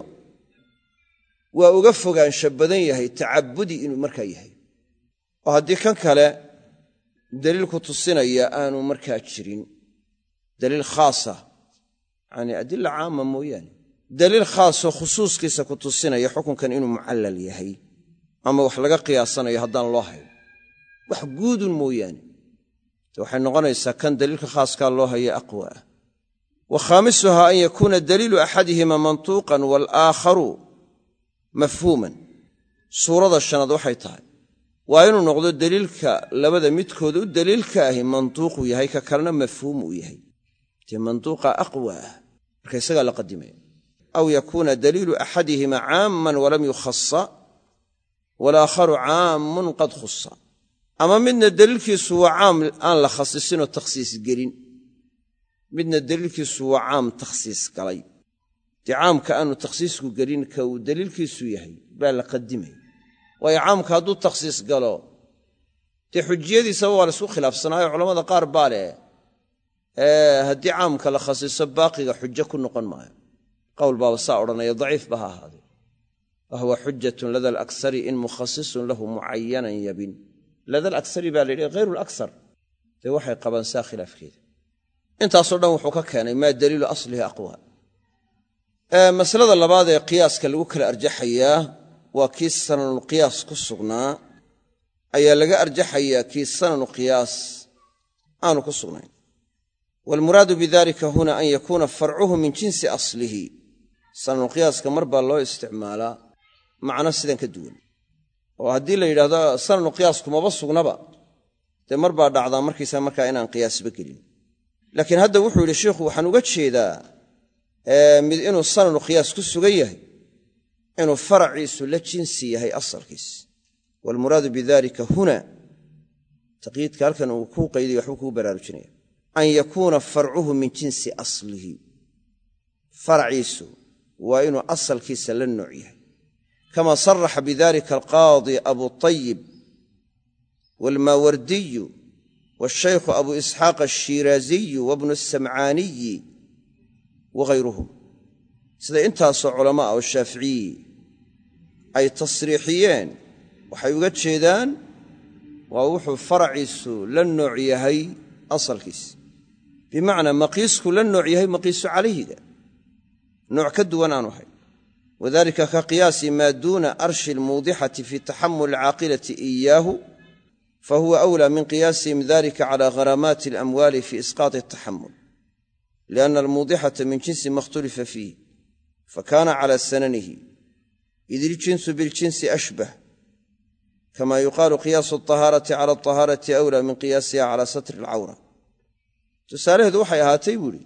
waa uga fogaansha badan yahay tacabudi inuu markaa yahay oo haddii kan kale daliilku tusinaya aanu markaa jirin daliil khaasa yacanii adilla caama mooyaane daliil khaasoo khusuuskiisa ku tusinaya xukunkan inuu mucallal yahay ama wax laga qiyaasanayo haddaan loo hayn wax guudun mooyaane de waxay noqonaysaa kan daliilka khaaskaa loo haya aqwa ah wa khaamisuha an yakuuna daliilu axadihima mantuuqan waalaakharu mafhuuman suurada shanaad waxay tahay waa inuu noqdo daliilka labada midkood u daliilka ahi mantuuqu yahay ka kalena mafhuum uu yahay te mantuuqa aqwa ah marka isagaa la qadimaya aw yakuuna daliilu axadihima caamman walam yukhassa walaakharu caammun qad khussa ama midna daliilkiisu waa caam aan la khasisinoo takhsiis gelin midna daliilkiisu waa caam takhsiis galay dee caamka aanu takhsiisku gelin ka uu daliilkiisu yahay baa la qadimaya waayo caamka hadduu takhsiis galo dee xujiyadiisaba waa la isku khilaafsanaayo culamada qaar baa leh haddii caamka la khasiso baaqiga xujo ku noqon maayo qowl baaba saa odhanaya daciif ba ha ahaadee wahuwa xujatun lada alaksari in mukhasisun lahu mucayanan yabin lada alaksari baa la yidhi hayru alaksar dee waxay qabaan saa khilaafkeeda intaasoo dhan wuxuu ka keenay maa daliilu aslihi aqwa masalada labaad ee qiyaaska lagu kala arjaxayaa waa kii sananulqiyaas ku sugnaa ayaa laga arjaxayaa kii sananulqiyaas aanu ku sugnayn waalmuraadu bidalika huna an yakuuna farcuhu min jinsi aslihi sananulqiyaaska mar baa loo isticmaalaa macno sidan ka duwan oo haddii la yidhahdo sananulqiyaasku maba sugnaba dee mar baa dhacdaa markiisa markaa inaan qiyaasba gelin laakiin hadda wuxuu yidhi sheikhu waxaan uga jeedaa mid inuu sananulqiyaas ku sugan yahay inuu faraciisu la jinsi yahay asalkiis waalmuraadu bidalika huna taqyiidka halkan uu kuu qayday waxbuu kuu baraarujinaya an yakuuna farcuhu min jinsi aslihi faraciisu waa inuu asalkiisa la nooc yahay kama saraxa bidalika alqaadi abu tayib waalmaawardiyu waashaykhu abu isxaaq alshiraaziyu wabnu asamcaaniyi wagayruhum sida intaasoo culamaa oo shaaficiyi ay tasriixiyeen waxay uga jeedaan waa wuxuu faraciisu la nooc yahay asalkiisa bimacnaa maqiisku la nooc yahay maqiisu calayhiga nooc ka duwan aanu ahayn wadalika ka qiyaasi maa duuna arshi almuudixati fi taxamuli alcaaqilati iyaahu fahuwa awlaa min qiyaasihim dalika cala gharamaati alamwaali fi isqaati ataxamul lianna almuudixata min jinsi ma ikhtulifa fiih fakana cala sananihi id iljinsu biljinsi ashbah kama yuqaalu qiyaasu alطahaarati cala alطahaarati awlaa min qiyaasiha cala satri alcawra tusaalaheedu waxay ahaatay buuhi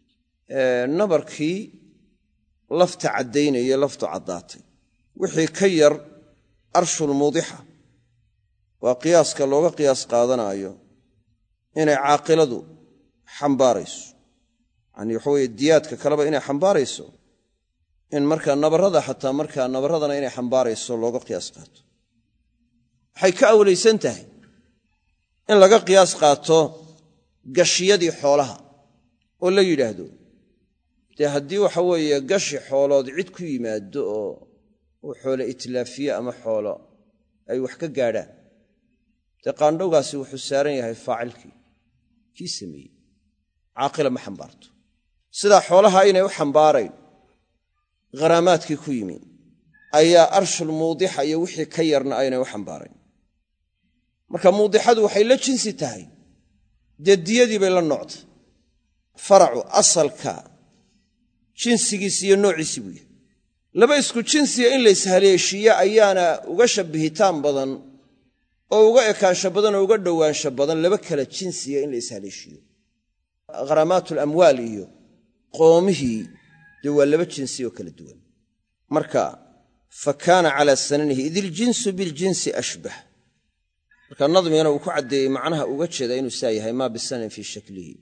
nabarkii lafta caddaynaya laftu caddaatay wixii ka yar arshulmuudixa waa qiyaaska looga qiyaas qaadanaayo inay caaqiladu xambaarayso yacanii waxa weeye diyaadka kaleba inay xambaarayso in markaa nabarrada xataa markaa nabarradana inay xambaarayso looga qiyaas qaato waxay ka awlaysan tahay in laga qiyaas qaato gashiyadii xoolaha oo la yidhaahdo dee haddii waxa weeye gashi xoolood cid ku yimaado oo uu xoolo itlaafiye ama xoolo ay wax ka gaadhaan dee qaandhowgaasi wuxuu saaran yahay faacilkii kii sameeyey caaqila ma xambaarto sidaa xoolaha aynay u xambaarayn kharaamaadkii ku yimi ayaa arshul muudixa iyo wixii ka yarna aynay u xambaarayn marka muudixadu waxay la jinsi tahay dee diyadii bay la nooctay faracu asalka jinsigiisi iyo noociisi buu yahay laba isku jinsiga in layshaleeshiiye ayaana uga shabbihitaan badan oo uga ekaansho badan oo uga dhowaansho badan laba kala jinsiga in la ishaleeshiiyo gharamaatulamwaal iyo qoomihii dee waa laba jinsi oo kala duwan marka fa kaana calaa sananihi id iljinsu biljinsi ashbah marka nadmigana uu ku caddeeyey macnaha uga jeeda inuu saa yahay maa bisanan fii shaklihi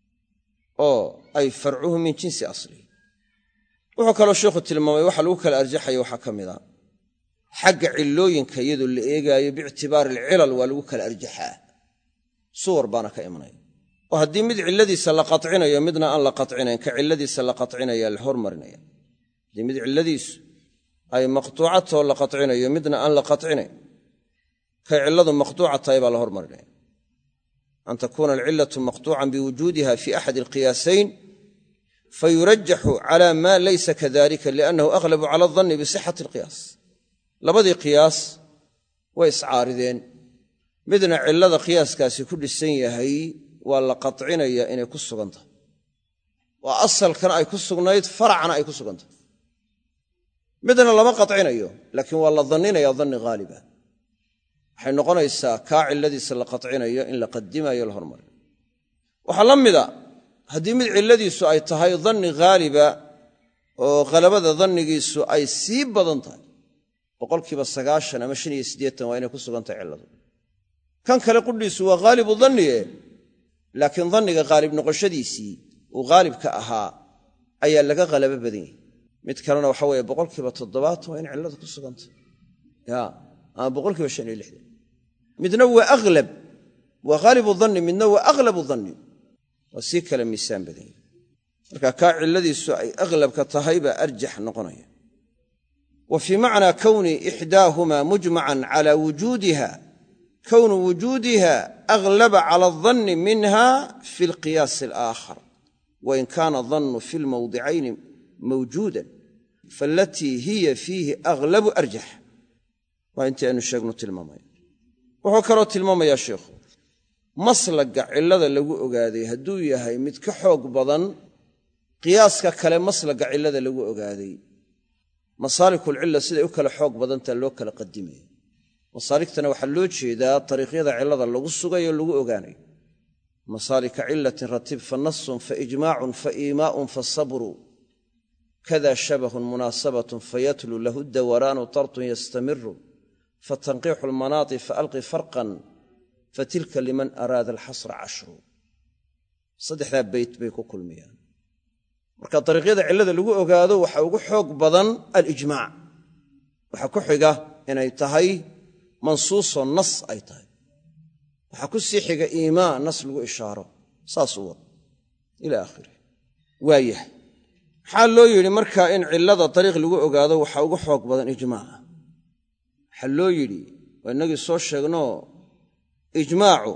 oo ay farcuhu min jinsi aslihi wuxuu kaloo sheikhu tilmaamay waxa lagu kala arjaxaya waxaa ka mida xagga cillooyinka iyadoo la eegaayo biictibaari alcilal waa lagu kala arjaxaa suwar baana ka imanaya oo haddii mid cilladiisa la qatcinayo midna aan la qatcinayn ka cilladiisa la qatcinaya la hormarinaya haddii mid cilladiisu ay maqtuucatoo la qatcinayo midna aan la qatcinayn kay cilladu maqtuuca tahay baa la hormarinaya an takuuna alcillatu maqtuucan biwujuudiha fi axadi alqiyaasayn fayurajaxu cala ma laysa kadalika liannahu aghlabu cala aldanni bisixati alqiyaas labadii qiyaas way iscaarideen midna cillada qiyaaskaasi ku dhisan yahay waa la qatcinaya inay ku sugan tahay waa asalkana ay ku sugnayd faracna ay ku sugan tahay midna lama qatcinayo laakiin waa la dhanninaya dhanni ghaaliba waxay noqonaysaa kaa cilladiisa la qatcinayo in la qadimayo la hormariyo waxaa la mida haddii mid cilladiisu ay tahay dhanni ghaaliba oo ghalabada dhannigiisu ay sii badan tahay 90% ama 85 waa inay ku sugan tahay cilladu kan kale qudhiisu waa ghaalibu dhanniye laakiin dhanniga ghalib noqoshadiisii uu ghalibka ahaa ayaa laga ghalabo badan yahay mid kalena waxa weeye 70% waa in cilladu ku sugan tahay ama 65 midna waa aghlab waa ghaalibu dhanni midna waa aghlabu dhanni waa si kala miisaan badan yahay marka ka cilladiisu ay aghlabka tahay ba arjax noqonaya وفي معنى كون إحداهما مجمعا على وجودها كون وجودها أغلب على الظن منها في القياس الآخر وإن كان الظن في الموضعين موجودا فالتي هي فيه أغلب أرجح وإنت أنه الشيخ تلمامي وحكروا تلمامي يا شيخ مصلق علة لغو أغادي هدو يهي متكحوق بضن قياسك كلام مصلق علة لغو أغادي masaalikul cilla siday u kala xoog badanta loo kala qadimay masaaliktana waxa loo jeedaa tariiqyada cillada lagu sugayo lagu ogaanayo masaalika cillatin ratib fa nassun fa ijmaacun fa iimaa'un fa sabru kada shabahun munaasabatun fayatlu lahu dawaraanu tartun yastamiru fatanqiixu almanaati fa alqi farqan fatilka liman araada alxasra cashru saddexdaa bayt bay ku kulmiyaan marka dariiqyada cillada lagu ogaado waxa ugu xoog badan alijmaac waxa ku xiga inay tahay mansuuso nas ay tahay waxa ku sii xiga iimaa nas lagu ishaaro saas u wad ila aakhiri waayah maxaa loo yidhi marka in cillada dariiq lagu ogaado waxa ugu xoog badan ijmaaca waxaa loo yidhi waa innagii soo sheegno ijmaacu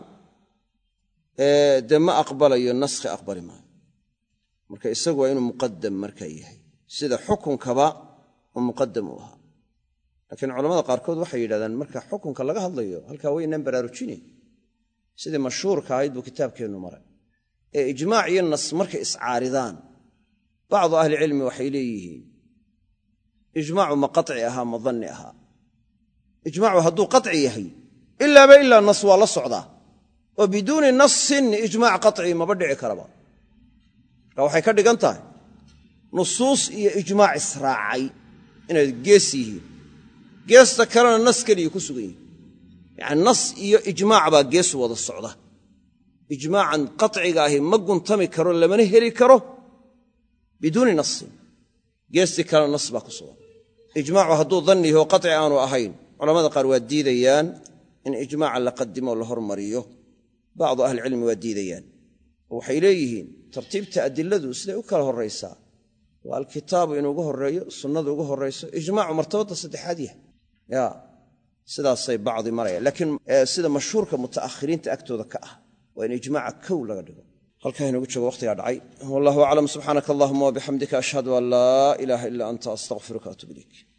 dee ma aqbalayo naskhi aqbali maayo marka isagu waa inuu muqaddam markaa yahay sida xukunkaba uu muqaddam u ahaa laakiin culamada qaarkood waxay yidhahdaan marka xukunka laga hadlayo halkaa waynaan baraarujinayn sidii mashhuurka ahayd buu kitaabkeennu maray ee ijmaac iyo nas markay iscaaridaan bacdu ahlicilmi waxay leeyihiin ijmaacu ma qaci ahaa ma danni ahaa ijmaacu hadduu qaci yahay ilaaba ilaa nas waa la socdaa oo biduuni nasin ijmaac qaci maba dhici karaba marka waxay ka dhigan tahay nusuus iyo ijmaac israacay inay gees yihiin geesta kalena nas keliya ku sugan yihiin yacani nas iyo ijmaac baa gees wada socda ijmaacan qaciga ahi ma guntami karo lamana heli karo biduuni nasin geestii kalena nas baa ku sugan ijmaacu hadduu danni yaho qaci aanu ahayn culamada qaar waa diidayaan in ijmaaca la qadimo o la hormariyo bacdu ahlicilmi waa diidayaan oo waxay leeyihiin tartiibta adiladu siday u kala horraysaa waa alkitaabu inuu ugu horreeyo sunnadu ugu horrayso ijmaacu martabadda saddexaad yahay ya sidaasay bacdi marayaan laakiin sida mashhuurka muta'akhiriinta agtooda ka ah waa in ijmaaca kow laga dhigo halkaa inoogu joogo wakhtigaa dhacay wallahu aclam subxaanaka allahuma wabixamdika ashhadu an laa ilaaha illa anta astaghfiruka atuub ilayk